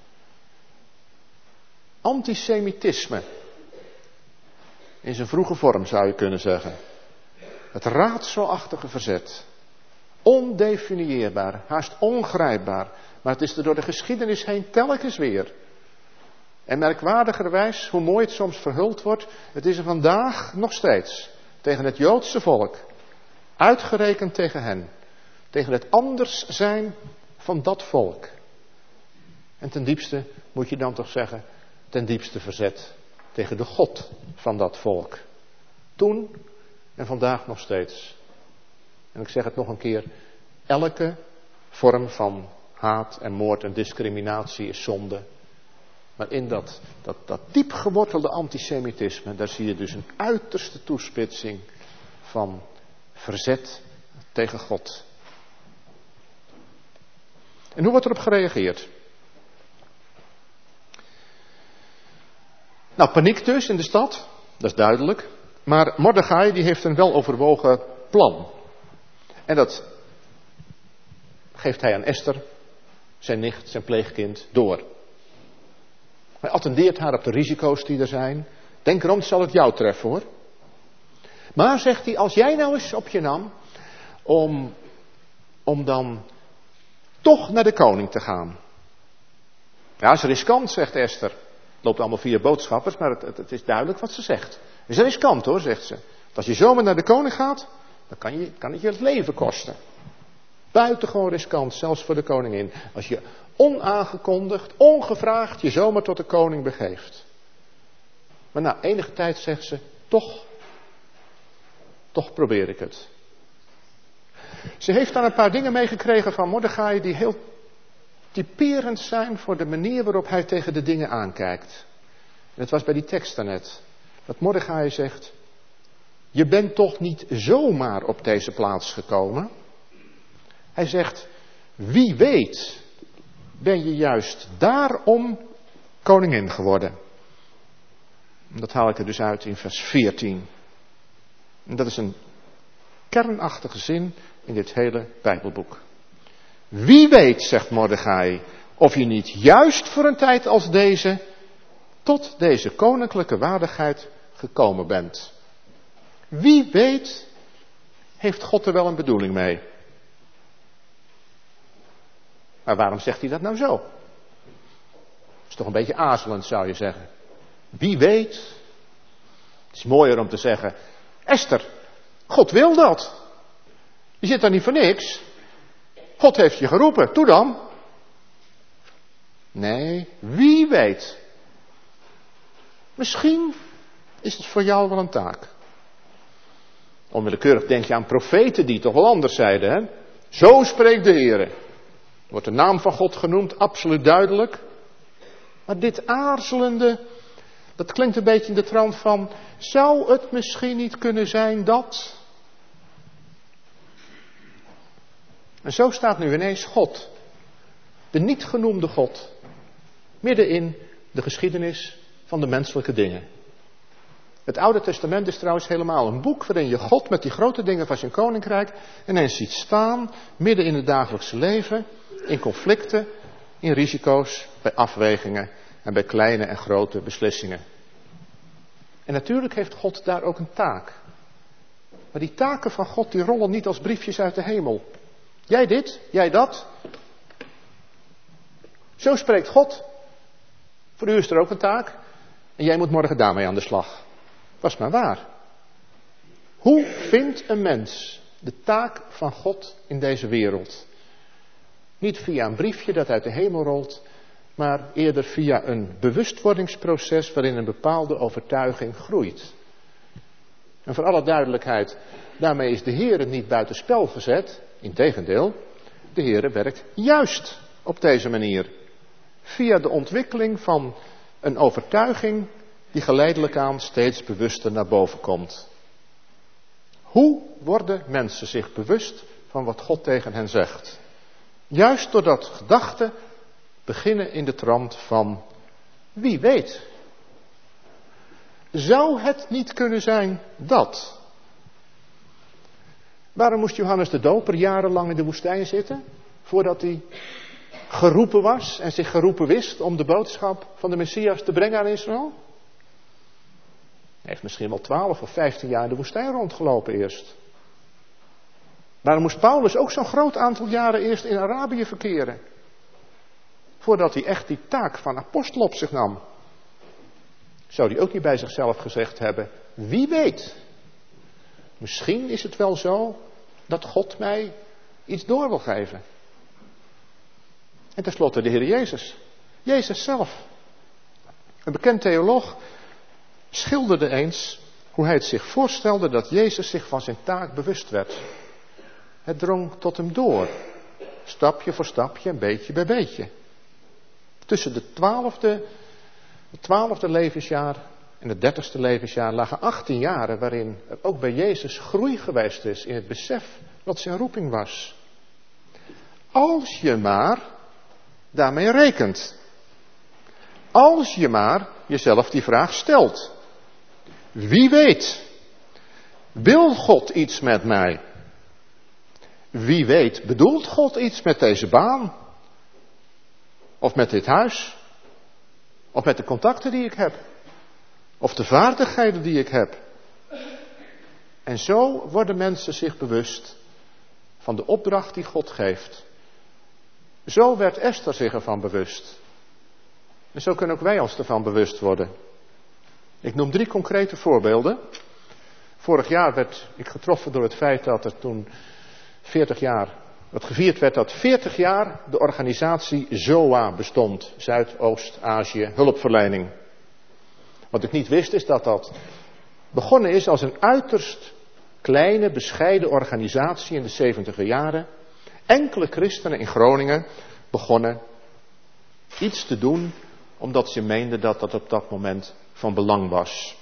Antisemitisme. In zijn vroege vorm zou je kunnen zeggen. Het raadselachtige verzet. Ondefinieerbaar, haast ongrijpbaar. Maar het is er door de geschiedenis heen telkens weer. En merkwaardigerwijs, hoe mooi het soms verhuld wordt, het is er vandaag nog steeds. Tegen het Joodse volk. Uitgerekend tegen hen. Tegen het anders zijn van dat volk. En ten diepste moet je dan toch zeggen, ten diepste verzet tegen de God van dat volk. Toen en vandaag nog steeds. En ik zeg het nog een keer, elke vorm van haat en moord en discriminatie is zonde. Maar in dat, dat, dat diep gewortelde antisemitisme, daar zie je dus een uiterste toespitsing van verzet tegen God. En hoe wordt erop gereageerd? Nou, paniek dus in de stad, dat is duidelijk. Maar Mordechai die heeft een weloverwogen plan. En dat geeft hij aan Esther, zijn nicht, zijn pleegkind, door. Hij attendeert haar op de risico's die er zijn. Denk erom, het zal het jou treffen hoor. Maar zegt hij, als jij nou eens op je nam om, om dan toch naar de koning te gaan. Ja, dat is riskant, zegt Esther. Het loopt allemaal via boodschappers, maar het, het, het is duidelijk wat ze zegt. Het is riskant hoor, zegt ze. Want als je zomaar naar de koning gaat, dan kan, je, kan het je het leven kosten. Buitengewoon riskant, zelfs voor de koningin. Als je onaangekondigd, ongevraagd je zomaar tot de koning begeeft. Maar na enige tijd zegt ze, toch, toch probeer ik het. Ze heeft dan een paar dingen meegekregen van Mordechai die heel typerend zijn voor de manier waarop hij tegen de dingen aankijkt. En het was bij die tekst daarnet. Dat Mordechai zegt, je bent toch niet zomaar op deze plaats gekomen? Hij zegt, wie weet ben je juist daarom koningin geworden. En dat haal ik er dus uit in vers veertien. En dat is een kernachtige zin in dit hele Bijbelboek. Wie weet, zegt Mordechai, of je niet juist voor een tijd als deze tot deze koninklijke waardigheid gekomen bent. Wie weet, heeft God er wel een bedoeling mee. Maar waarom zegt hij dat nou zo? Dat is toch een beetje aarzelend, zou je zeggen. Wie weet. Het is mooier om te zeggen, Esther, God wil dat. Je zit daar niet voor niks. God heeft je geroepen, doe dan. Nee, wie weet. Misschien is het voor jou wel een taak. Onwillekeurig denk je aan profeten die toch wel anders zeiden, hè? Zo spreekt de Heer. Wordt de naam van God genoemd, absoluut duidelijk. Maar dit aarzelende, dat klinkt een beetje in de trant van, zou het misschien niet kunnen zijn dat... En zo staat nu ineens God, de niet genoemde God, midden in de geschiedenis van de menselijke dingen. Het Oude Testament is trouwens helemaal een boek waarin je God met die grote dingen van zijn koninkrijk ineens ziet staan, midden in het dagelijkse leven, in conflicten, in risico's, bij afwegingen en bij kleine en grote beslissingen. En natuurlijk heeft God daar ook een taak. Maar die taken van God die rollen niet als briefjes uit de hemel. Jij dit, jij dat. Zo spreekt God. Voor u is er ook een taak. En jij moet morgen daarmee aan de slag. Was maar waar. Hoe vindt een mens de taak van God in deze wereld? Niet via een briefje dat uit de hemel rolt, maar eerder via een bewustwordingsproces waarin een bepaalde overtuiging groeit. En voor alle duidelijkheid, daarmee is de Heere niet buitenspel gezet. Integendeel, de Heere werkt juist op deze manier. Via de ontwikkeling van een overtuiging die geleidelijk aan steeds bewuster naar boven komt. Hoe worden mensen zich bewust van wat God tegen hen zegt? Juist doordat gedachten beginnen in de trant van wie weet. Zou het niet kunnen zijn dat? Waarom moest Johannes de Doper jarenlang in de woestijn zitten? Voordat hij geroepen was en zich geroepen wist om de boodschap van de Messias te brengen aan Israël? Hij heeft misschien wel twaalf of vijftien jaar in de woestijn rondgelopen eerst. Waarom moest Paulus ook zo'n groot aantal jaren eerst in Arabië verkeren? Voordat hij echt die taak van apostel op zich nam. Zou hij ook niet bij zichzelf gezegd hebben, wie weet. Misschien is het wel zo dat God mij iets door wil geven. En tenslotte de Heer Jezus. Jezus zelf. Een bekend theoloog schilderde eens hoe hij het zich voorstelde dat Jezus zich van zijn taak bewust werd. Het drong tot hem door. Stapje voor stapje en beetje bij beetje. Tussen de twaalfde, het twaalfde levensjaar en het dertigste levensjaar lagen achttien jaren waarin er ook bij Jezus groei geweest is in het besef wat zijn roeping was. Als je maar daarmee rekent. Als je maar jezelf die vraag stelt. Wie weet, wil God iets met mij? Wie weet, bedoelt God iets met deze baan? Of met dit huis? Of met de contacten die ik heb? Of de vaardigheden die ik heb? En zo worden mensen zich bewust van de opdracht die God geeft. Zo werd Esther zich ervan bewust. En zo kunnen ook wij ons ervan bewust worden. Ik noem drie concrete voorbeelden. Vorig jaar werd ik getroffen door het feit dat er toen veertig jaar, dat gevierd werd dat veertig jaar de organisatie Z O A bestond. Zuidoost-Azië Hulpverlening. Wat ik niet wist is dat dat begonnen is als een uiterst kleine, bescheiden organisatie in de zeventiger jaren. Enkele christenen in Groningen begonnen iets te doen omdat ze meenden dat dat op dat moment van belang was.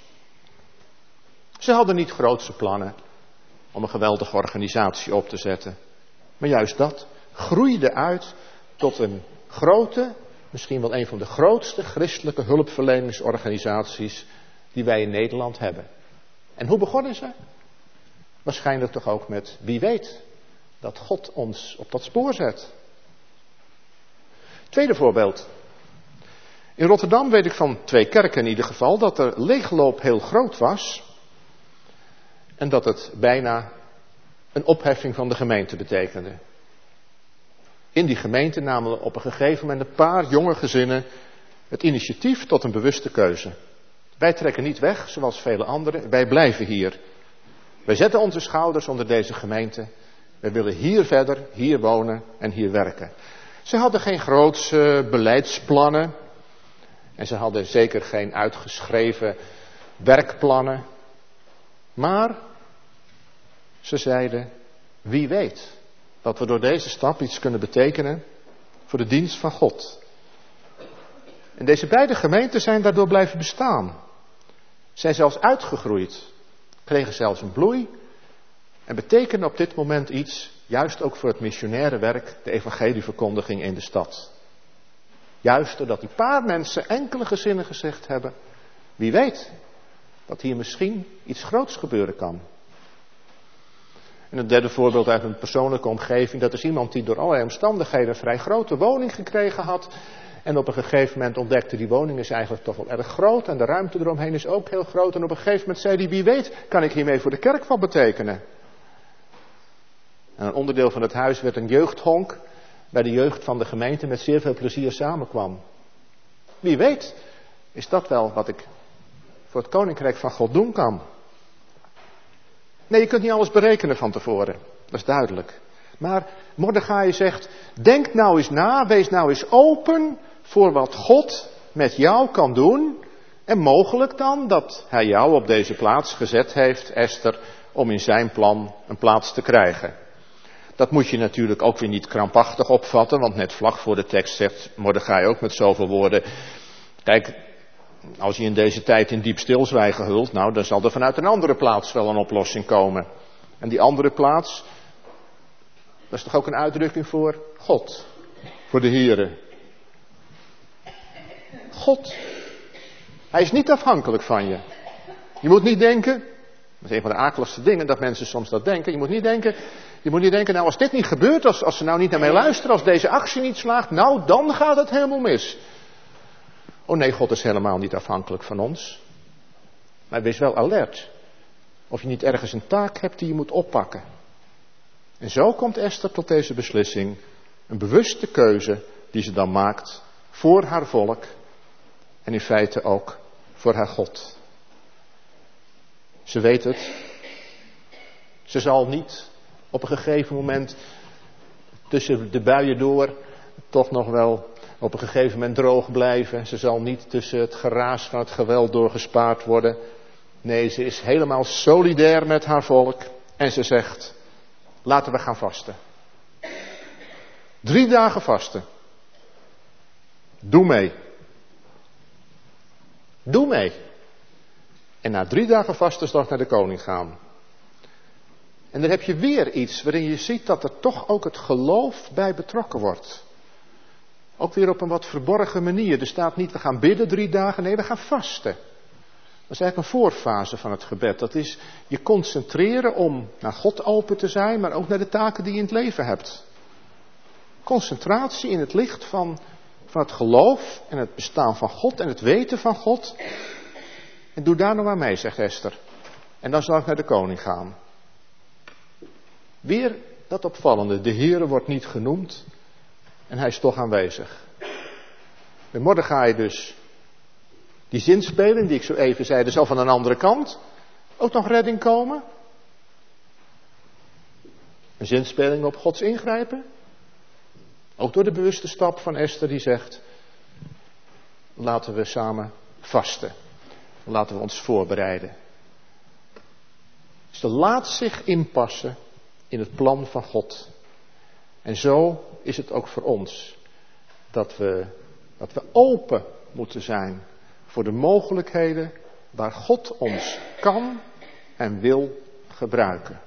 Ze hadden niet grootse plannen om een geweldige organisatie op te zetten. Maar juist dat groeide uit tot een grote, misschien wel een van de grootste christelijke hulpverleningsorganisaties die wij in Nederland hebben. En hoe begonnen ze? Waarschijnlijk toch ook met wie weet dat God ons op dat spoor zet. Tweede voorbeeld. In Rotterdam weet ik van twee kerken in ieder geval dat de leegloop heel groot was. En dat het bijna een opheffing van de gemeente betekende. In die gemeente namen op een gegeven moment een paar jonge gezinnen het initiatief tot een bewuste keuze. Wij trekken niet weg, zoals vele anderen. Wij blijven hier. Wij zetten onze schouders onder deze gemeente. Wij willen hier verder, hier wonen en hier werken. Ze hadden geen grootse beleidsplannen. En ze hadden zeker geen uitgeschreven werkplannen. Maar ze zeiden, wie weet dat we door deze stap iets kunnen betekenen voor de dienst van God. En deze beide gemeenten zijn daardoor blijven bestaan. Zijn zelfs uitgegroeid. Kregen zelfs een bloei. En betekenen op dit moment iets, juist ook voor het missionaire werk, de evangelieverkondiging in de stad. Juist doordat die paar mensen, enkele gezinnen gezegd hebben, wie weet dat hier misschien iets groots gebeuren kan. En een derde voorbeeld uit een persoonlijke omgeving, dat is iemand die door allerlei omstandigheden een vrij grote woning gekregen had. En op een gegeven moment ontdekte, die woning is eigenlijk toch wel erg groot en de ruimte eromheen is ook heel groot. En op een gegeven moment zei hij, wie weet kan ik hiermee voor de kerk wat betekenen. En een onderdeel van het huis werd een jeugdhonk, bij de jeugd van de gemeente met zeer veel plezier samenkwam. Wie weet is dat wel wat ik voor het koninkrijk van God doen kan. Nee, je kunt niet alles berekenen van tevoren, dat is duidelijk. Maar Mordechai zegt, denk nou eens na, wees nou eens open voor wat God met jou kan doen. En mogelijk dan dat hij jou op deze plaats gezet heeft, Esther, om in zijn plan een plaats te krijgen. Dat moet je natuurlijk ook weer niet krampachtig opvatten, want net vlak voor de tekst zegt Mordechai ook met zoveel woorden. Kijk, als je in deze tijd in diep stilzwijgen hult, nou dan zal er vanuit een andere plaats wel een oplossing komen. En die andere plaats, dat is toch ook een uitdrukking voor God, voor de Heere. God, hij is niet afhankelijk van je. Je moet niet denken, dat is een van de akeligste dingen dat mensen soms dat denken. Je moet niet denken, je moet niet denken, nou als dit niet gebeurt, als, als ze nou niet naar mij luisteren, als deze actie niet slaagt, nou dan gaat het helemaal mis. Oh nee, God is helemaal niet afhankelijk van ons. Maar wees wel alert. Of je niet ergens een taak hebt die je moet oppakken. En zo komt Esther tot deze beslissing. Een bewuste keuze die ze dan maakt voor haar volk. En in feite ook voor haar God. Ze weet het. Ze zal niet op een gegeven moment tussen de buien door toch nog wel op een gegeven moment droog blijven. Ze zal niet tussen het geraas van het geweld door gespaard worden. Nee, ze is helemaal solidair met haar volk. En ze zegt, laten we gaan vasten. Drie dagen vasten. Doe mee. Doe mee. En na drie dagen vasten zal ik naar de koning gaan. En dan heb je weer iets waarin je ziet dat er toch ook het geloof bij betrokken wordt. Ook weer op een wat verborgen manier. Er staat niet, we gaan bidden drie dagen. Nee, we gaan vasten. Dat is eigenlijk een voorfase van het gebed. Dat is je concentreren om naar God open te zijn, maar ook naar de taken die je in het leven hebt. Concentratie in het licht van, van het geloof en het bestaan van God en het weten van God. En doe daar nou maar mee, zegt Esther. En dan zal ik naar de koning gaan. Weer dat opvallende. De Heere wordt niet genoemd en hij is toch aanwezig. Bij Mordechai dus. Die zinspeling die ik zo even zei, er zal van een andere kant ook nog redding komen. Een zinspeling op Gods ingrijpen. Ook door de bewuste stap van Esther die zegt, laten we samen vasten. Laten we ons voorbereiden. Ze laat zich inpassen in het plan van God. En zo is het ook voor ons. Dat we, dat we open moeten zijn voor de mogelijkheden waar God ons kan en wil gebruiken.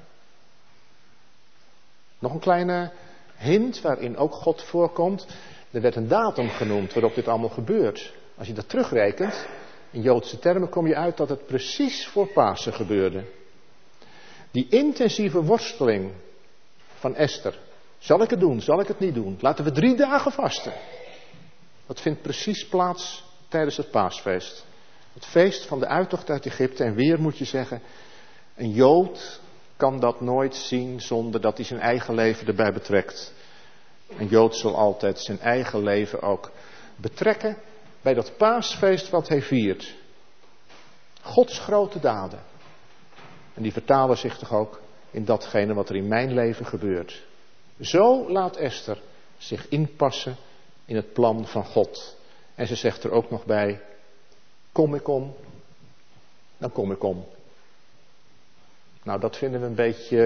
Nog een kleine hint waarin ook God voorkomt. Er werd een datum genoemd waarop dit allemaal gebeurt. Als je dat terugrekent, in Joodse termen kom je uit dat het precies voor Pasen gebeurde. Die intensieve worsteling van Esther. Zal ik het doen? Zal ik het niet doen? Laten we drie dagen vasten. Dat vindt precies plaats tijdens het paasfeest. Het feest van de uittocht uit Egypte. En weer moet je zeggen, een Jood kan dat nooit zien zonder dat hij zijn eigen leven erbij betrekt. Een Jood zal altijd zijn eigen leven ook betrekken bij dat paasfeest wat hij viert. Gods grote daden. En die vertalen zich toch ook in datgene wat er in mijn leven gebeurt. Zo laat Esther zich inpassen in het plan van God. En ze zegt er ook nog bij, kom ik om, dan kom ik om. Nou, dat vinden we een beetje,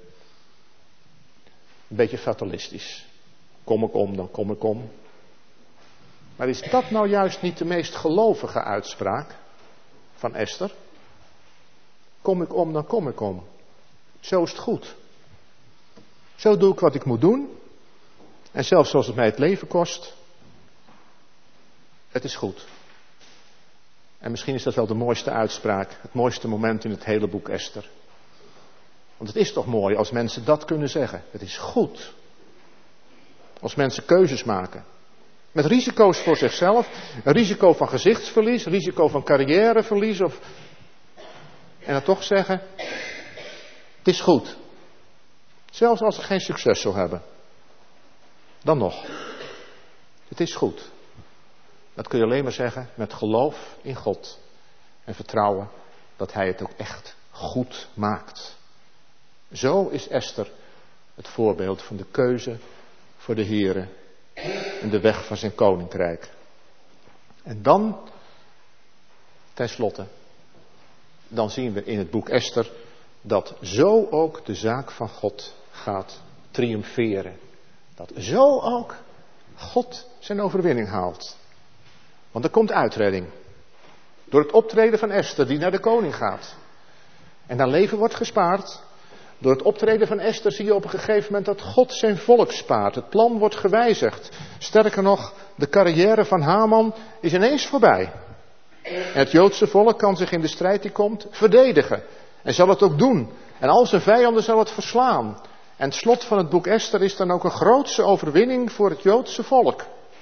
een beetje fatalistisch. Kom ik om, dan kom ik om. Maar is dat nou juist niet de meest gelovige uitspraak van Esther? Kom ik om, dan kom ik om. Zo is het goed. Zo doe ik wat ik moet doen. En zelfs als het mij het leven kost. Het is goed. En misschien is dat wel de mooiste uitspraak. Het mooiste moment in het hele boek Esther. Want het is toch mooi als mensen dat kunnen zeggen. Het is goed. Als mensen keuzes maken. Met risico's voor zichzelf. Een risico van gezichtsverlies. Een risico van carrièreverlies. Of... En dan toch zeggen. Het is goed. Zelfs als ze geen succes zal hebben. Dan nog. Het is goed. Dat kun je alleen maar zeggen met geloof in God. En vertrouwen dat Hij het ook echt goed maakt. Zo is Esther het voorbeeld van de keuze voor de Heere. En de weg van zijn koninkrijk. En dan, tenslotte, dan zien we in het boek Esther dat zo ook de zaak van God gaat triomferen. Dat zo ook God zijn overwinning haalt. Want er komt uitredding. Door het optreden van Esther die naar de koning gaat. En haar leven wordt gespaard. Door het optreden van Esther zie je op een gegeven moment dat God zijn volk spaart. Het plan wordt gewijzigd. Sterker nog, de carrière van Haman is ineens voorbij. En het Joodse volk kan zich in de strijd die komt verdedigen. En zal het ook doen. En al zijn vijanden zal het verslaan. En het slot van het boek Esther is dan ook een grootse overwinning voor het Joodse volk.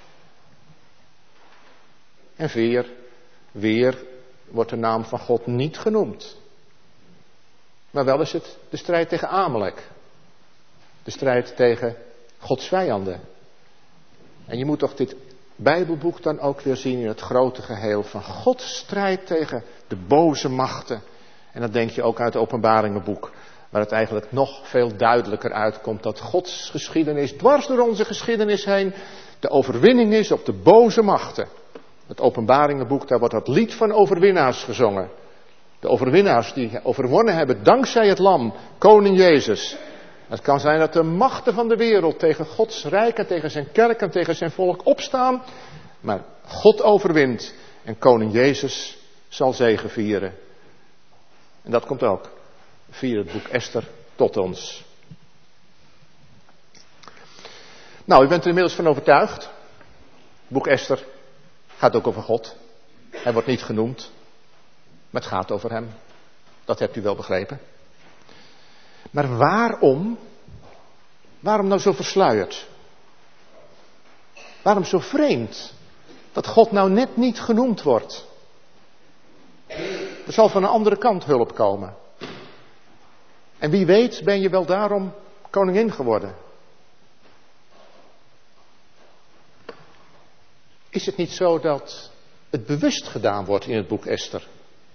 En weer, weer wordt de naam van God niet genoemd. Maar wel is het de strijd tegen Amalek. De strijd tegen Gods vijanden. En je moet toch dit Bijbelboek dan ook weer zien in het grote geheel van Gods strijd tegen de boze machten. En dan denk je ook uit het Openbaringenboek, waar het eigenlijk nog veel duidelijker uitkomt dat Gods geschiedenis dwars door onze geschiedenis heen de overwinning is op de boze machten. Het Openbaringenboek, daar wordt dat lied van overwinnaars gezongen. De overwinnaars die overwonnen hebben dankzij het lam, koning Jezus. Het kan zijn dat de machten van de wereld tegen Gods rijk en tegen zijn kerk en tegen zijn volk opstaan. Maar God overwint en koning Jezus zal zegevieren. En dat komt ook via het boek Esther tot ons. Nou, u bent er inmiddels van overtuigd. Het boek Esther gaat ook over God. Hij wordt niet genoemd. Maar het gaat over hem. Dat hebt u wel begrepen. Maar waarom? Waarom nou zo versluierd? Waarom zo vreemd? Dat God nou net niet genoemd wordt. Er zal van een andere kant hulp komen. En wie weet ben je wel daarom koningin geworden. Is het niet zo dat het bewust gedaan wordt in het boek Esther?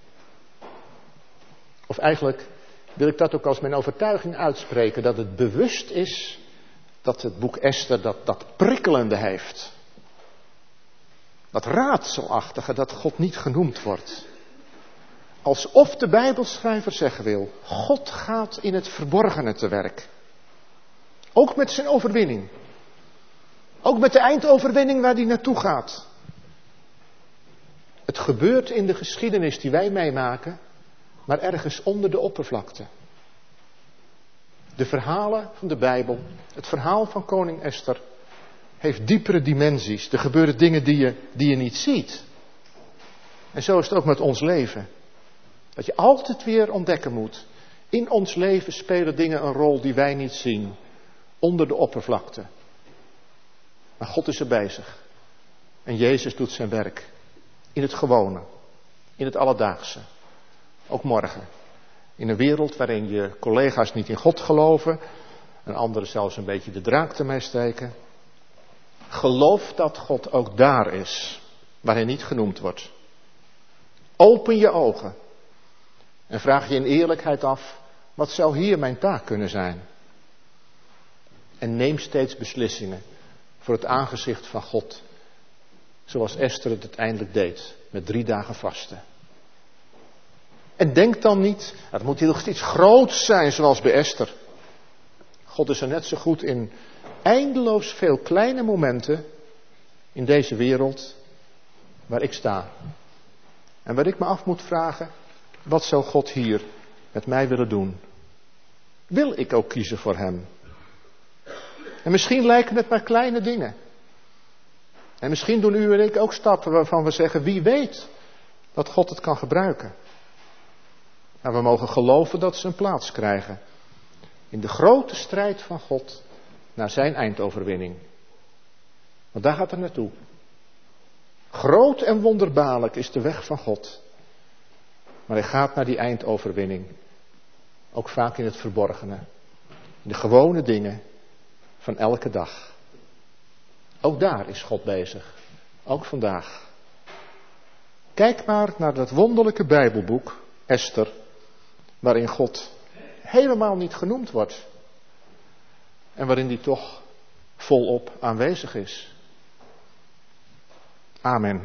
Of eigenlijk wil ik dat ook als mijn overtuiging uitspreken, dat het bewust is dat het boek Esther dat, dat prikkelende heeft. Dat raadselachtige, dat God niet genoemd wordt. Alsof de Bijbelschrijver zeggen wil, God gaat in het verborgene te werk. Ook met zijn overwinning. Ook met de eindoverwinning waar hij naartoe gaat. Het gebeurt in de geschiedenis die wij meemaken, maar ergens onder de oppervlakte. De verhalen van de Bijbel, het verhaal van koning Esther, heeft diepere dimensies. Er gebeuren dingen die je, die je niet ziet. En zo is het ook met ons leven. Dat je altijd weer ontdekken moet. In ons leven spelen dingen een rol die wij niet zien. Onder de oppervlakte. Maar God is er bezig. En Jezus doet zijn werk. In het gewone. In het alledaagse. Ook morgen. In een wereld waarin je collega's niet in God geloven. En anderen zelfs een beetje de draak ermee steken. Geloof dat God ook daar is. Waar hij niet genoemd wordt. Open je ogen. En vraag je in eerlijkheid af. Wat zou hier mijn taak kunnen zijn? En neem steeds beslissingen. Voor het aangezicht van God. Zoals Esther het uiteindelijk deed. Met drie dagen vasten. En denk dan niet, het moet hier nog iets groots zijn zoals bij Esther. God is er net zo goed in eindeloos veel kleine momenten in deze wereld waar ik sta. En waar ik me af moet vragen, wat zou God hier met mij willen doen? Wil ik ook kiezen voor hem? En misschien lijken het maar kleine dingen. En misschien doen u en ik ook stappen waarvan we zeggen, wie weet dat God het kan gebruiken. Maar we mogen geloven dat ze een plaats krijgen. In de grote strijd van God naar zijn eindoverwinning. Want daar gaat het naartoe. Groot en wonderbaarlijk is de weg van God. Maar hij gaat naar die eindoverwinning. Ook vaak in het verborgene. In de gewone dingen van elke dag. Ook daar is God bezig. Ook vandaag. Kijk maar naar dat wonderlijke Bijbelboek, Esther, waarin God helemaal niet genoemd wordt. En waarin die toch volop aanwezig is. Amen.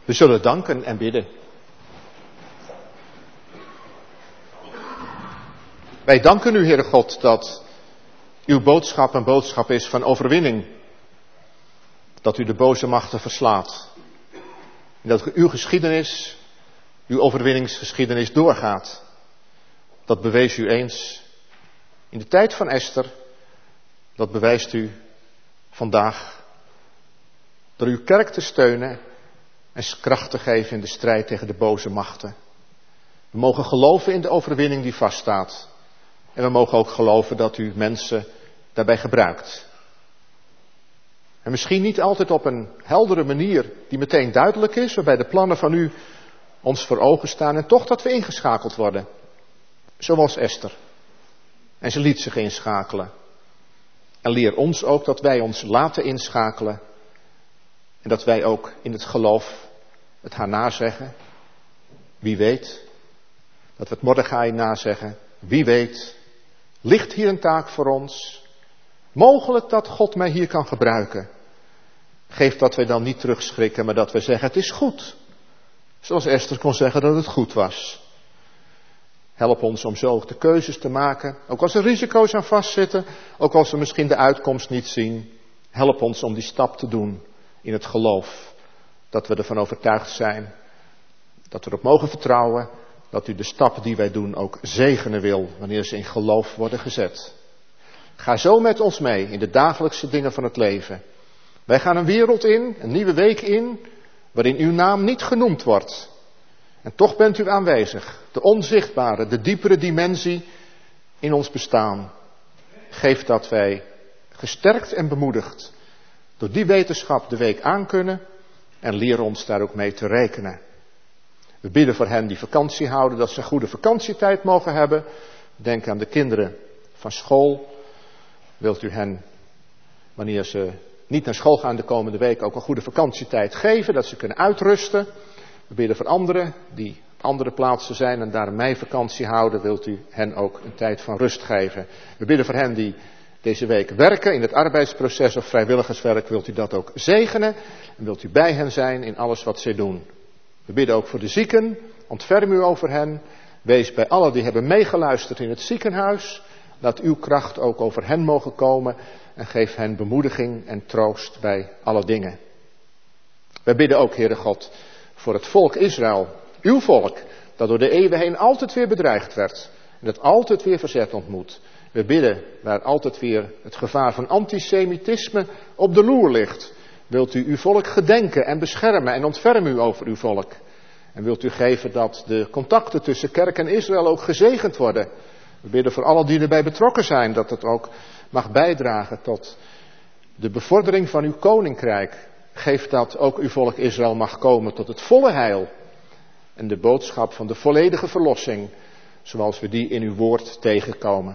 We zullen danken en bidden. Wij danken u, Heere God, dat uw boodschap een boodschap is van overwinning. Dat u de boze machten verslaat. En dat uw geschiedenis, uw overwinningsgeschiedenis doorgaat. Dat bewees u eens in de tijd van Esther. Dat bewijst u vandaag door uw kerk te steunen en kracht te geven in de strijd tegen de boze machten. We mogen geloven in de overwinning die vaststaat. En we mogen ook geloven dat u mensen daarbij gebruikt. En misschien niet altijd op een heldere manier die meteen duidelijk is, waarbij de plannen van u ons voor ogen staan en toch dat we ingeschakeld worden. Zoals Esther. En ze liet zich inschakelen. En leer ons ook dat wij ons laten inschakelen. En dat wij ook in het geloof het haar nazeggen. Wie weet. Dat we het Mordechai nazeggen. Wie weet. Ligt hier een taak voor ons? Mogelijk dat God mij hier kan gebruiken. Geef dat wij dan niet terugschrikken, maar dat we zeggen het is goed. Zoals Esther kon zeggen dat het goed was. Help ons om zo ook de keuzes te maken. Ook als er risico's aan vastzitten. Ook als we misschien de uitkomst niet zien. Help ons om die stap te doen in het geloof. Dat we ervan overtuigd zijn. Dat we erop mogen vertrouwen. Dat u de stap die wij doen ook zegenen wil. Wanneer ze in geloof worden gezet. Ga zo met ons mee in de dagelijkse dingen van het leven. Wij gaan een wereld in, een nieuwe week in. Waarin uw naam niet genoemd wordt. En toch bent u aanwezig. De onzichtbare, de diepere dimensie in ons bestaan. Geef dat wij gesterkt en bemoedigd door die wetenschap de week aankunnen. En leer ons daar ook mee te rekenen. We bidden voor hen die vakantie houden, dat ze een goede vakantietijd mogen hebben. Denk aan de kinderen van school. Wilt u hen, wanneer ze niet naar school gaan de komende week, ook een goede vakantietijd geven, dat ze kunnen uitrusten. We bidden voor anderen die op andere plaatsen zijn en daar een meivakantie houden. Wilt u hen ook een tijd van rust geven. We bidden voor hen die deze week werken in het arbeidsproces of vrijwilligerswerk. Wilt u dat ook zegenen en wilt u bij hen zijn in alles wat zij doen. We bidden ook voor de zieken. Ontferm u over hen. Wees bij allen die hebben meegeluisterd in het ziekenhuis. Laat uw kracht ook over hen mogen komen. En geef hen bemoediging en troost bij alle dingen. Wij bidden ook, Heere God, voor het volk Israël. Uw volk, dat door de eeuwen heen altijd weer bedreigd werd. En dat altijd weer verzet ontmoet. We bidden waar altijd weer het gevaar van antisemitisme op de loer ligt. Wilt u uw volk gedenken en beschermen en ontferm u over uw volk. En wilt u geven dat de contacten tussen kerk en Israël ook gezegend worden. We bidden voor allen die erbij betrokken zijn, dat het ook mag bijdragen tot de bevordering van uw koninkrijk. Geef dat ook uw volk Israël mag komen tot het volle heil. En de boodschap van de volledige verlossing, zoals we die in uw woord tegenkomen.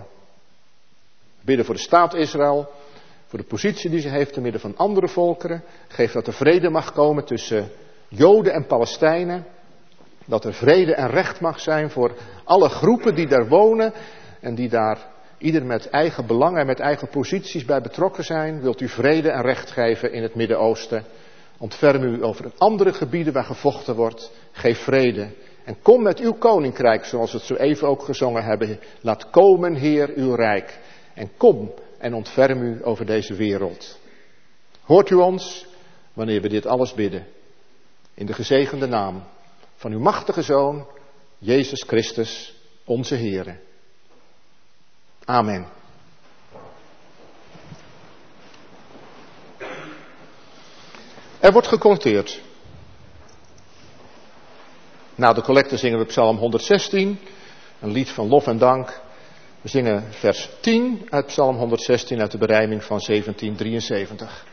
We bidden voor de staat Israël, voor de positie die ze heeft te midden van andere volkeren. Geef dat er vrede mag komen tussen Joden en Palestijnen. Dat er vrede en recht mag zijn voor alle groepen die daar wonen en die daar ieder met eigen belangen en met eigen posities bij betrokken zijn. Wilt u vrede en recht geven in het Midden-Oosten. Ontferm u over andere gebieden waar gevochten wordt. Geef vrede. En kom met uw koninkrijk, zoals we het zo even ook gezongen hebben. Laat komen, Heer, uw rijk. En kom en ontferm u over deze wereld. Hoort u ons wanneer we dit alles bidden. In de gezegende naam van uw machtige Zoon, Jezus Christus, onze Heere. Amen. Er wordt gecollecteerd. Na de collecte zingen we Psalm honderdzestien, een lied van lof en dank. We zingen vers tien uit Psalm honderdzestien uit de berijming van zeventien drieënzeventig.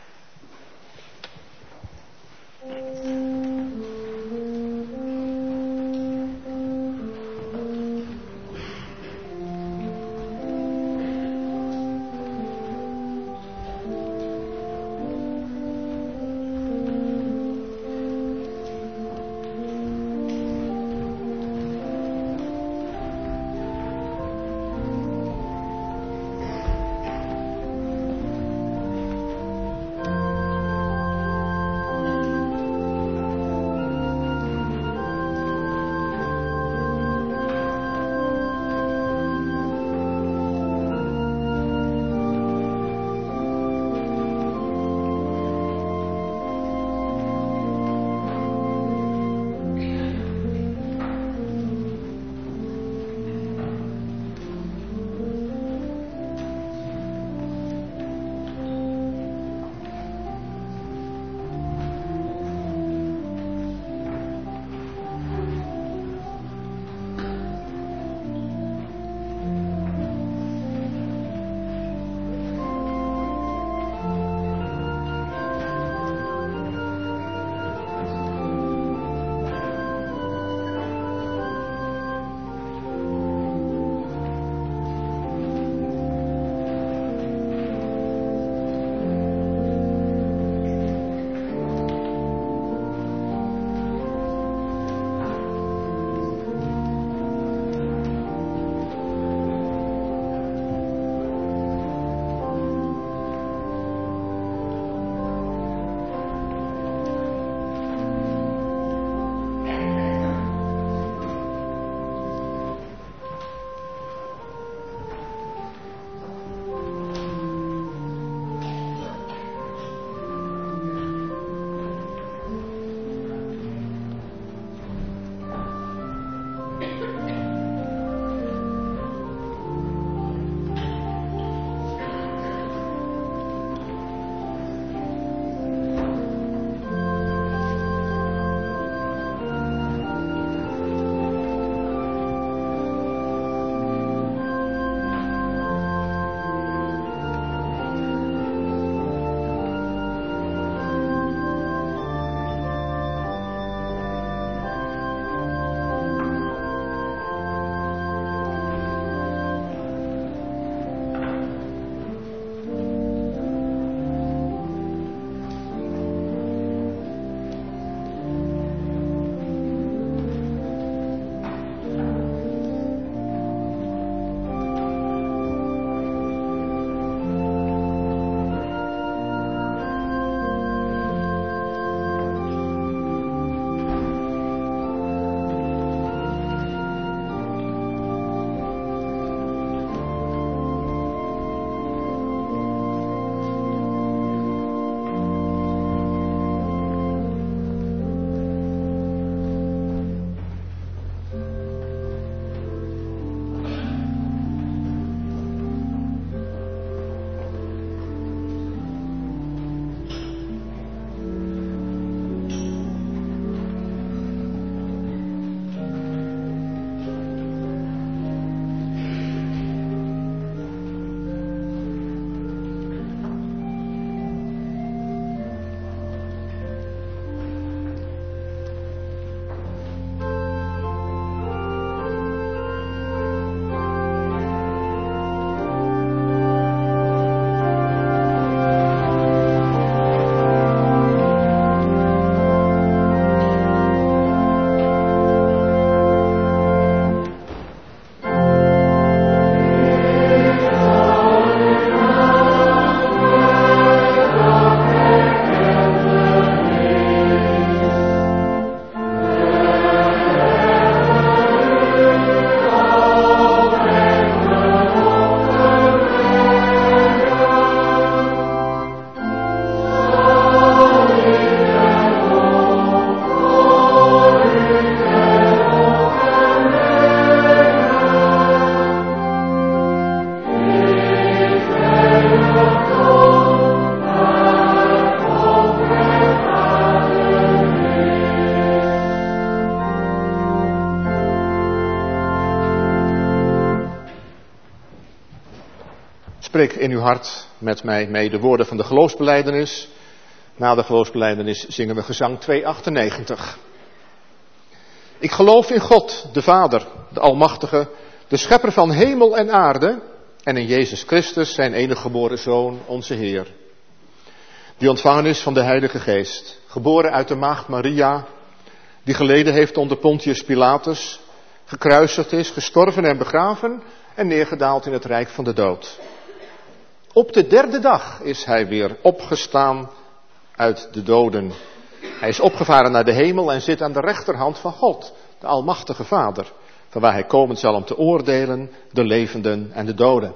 spreek in uw hart met mij mee de woorden van de geloofsbelijdenis. Na de geloofsbelijdenis zingen we gezang tweehonderdachtennegentig. Ik geloof in God, de Vader, de Almachtige, de Schepper van hemel en aarde, en in Jezus Christus, zijn enige geboren Zoon, onze Heer, die ontvangen is van de Heilige Geest, geboren uit de maagd Maria, die geleden heeft onder Pontius Pilatus, gekruisigd is, gestorven en begraven en neergedaald in het rijk van de dood. Op de derde dag is hij weer opgestaan uit de doden. Hij is opgevaren naar de hemel en zit aan de rechterhand van God, de Almachtige Vader, van waar hij komen zal om te oordelen de levenden en de doden.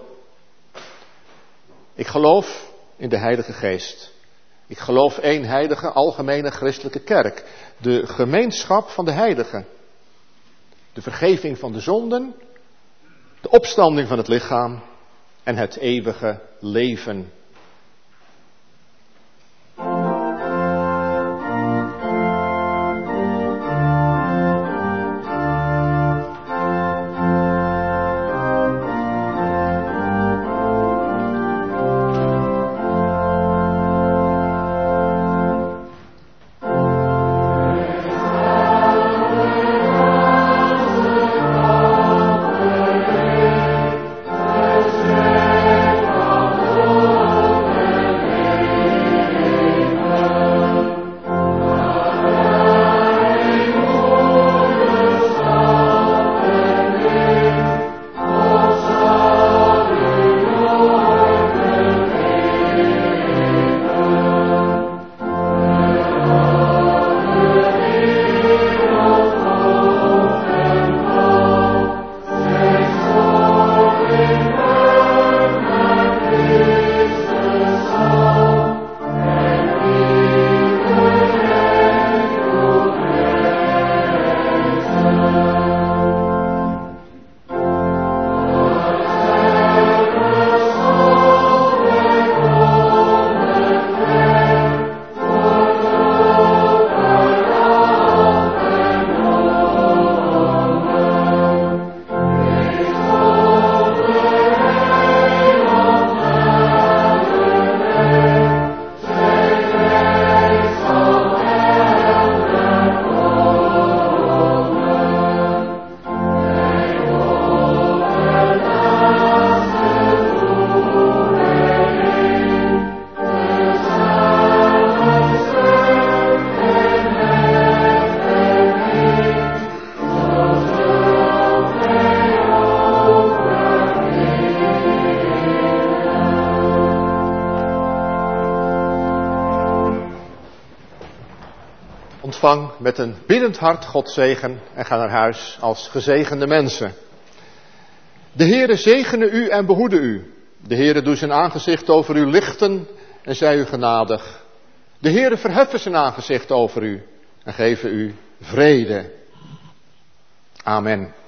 Ik geloof in de Heilige Geest. Ik geloof één heilige, algemene christelijke kerk. De gemeenschap van de heiligen. De vergeving van de zonden. De opstanding van het lichaam. En het eeuwige leven. Ontvang met een biddend hart Gods zegen en ga naar huis als gezegende mensen. De Heere zegene u en behoede u. De Heere doe zijn aangezicht over u lichten en zij u genadig. De Heere verheffen zijn aangezicht over u en geven u vrede. Amen.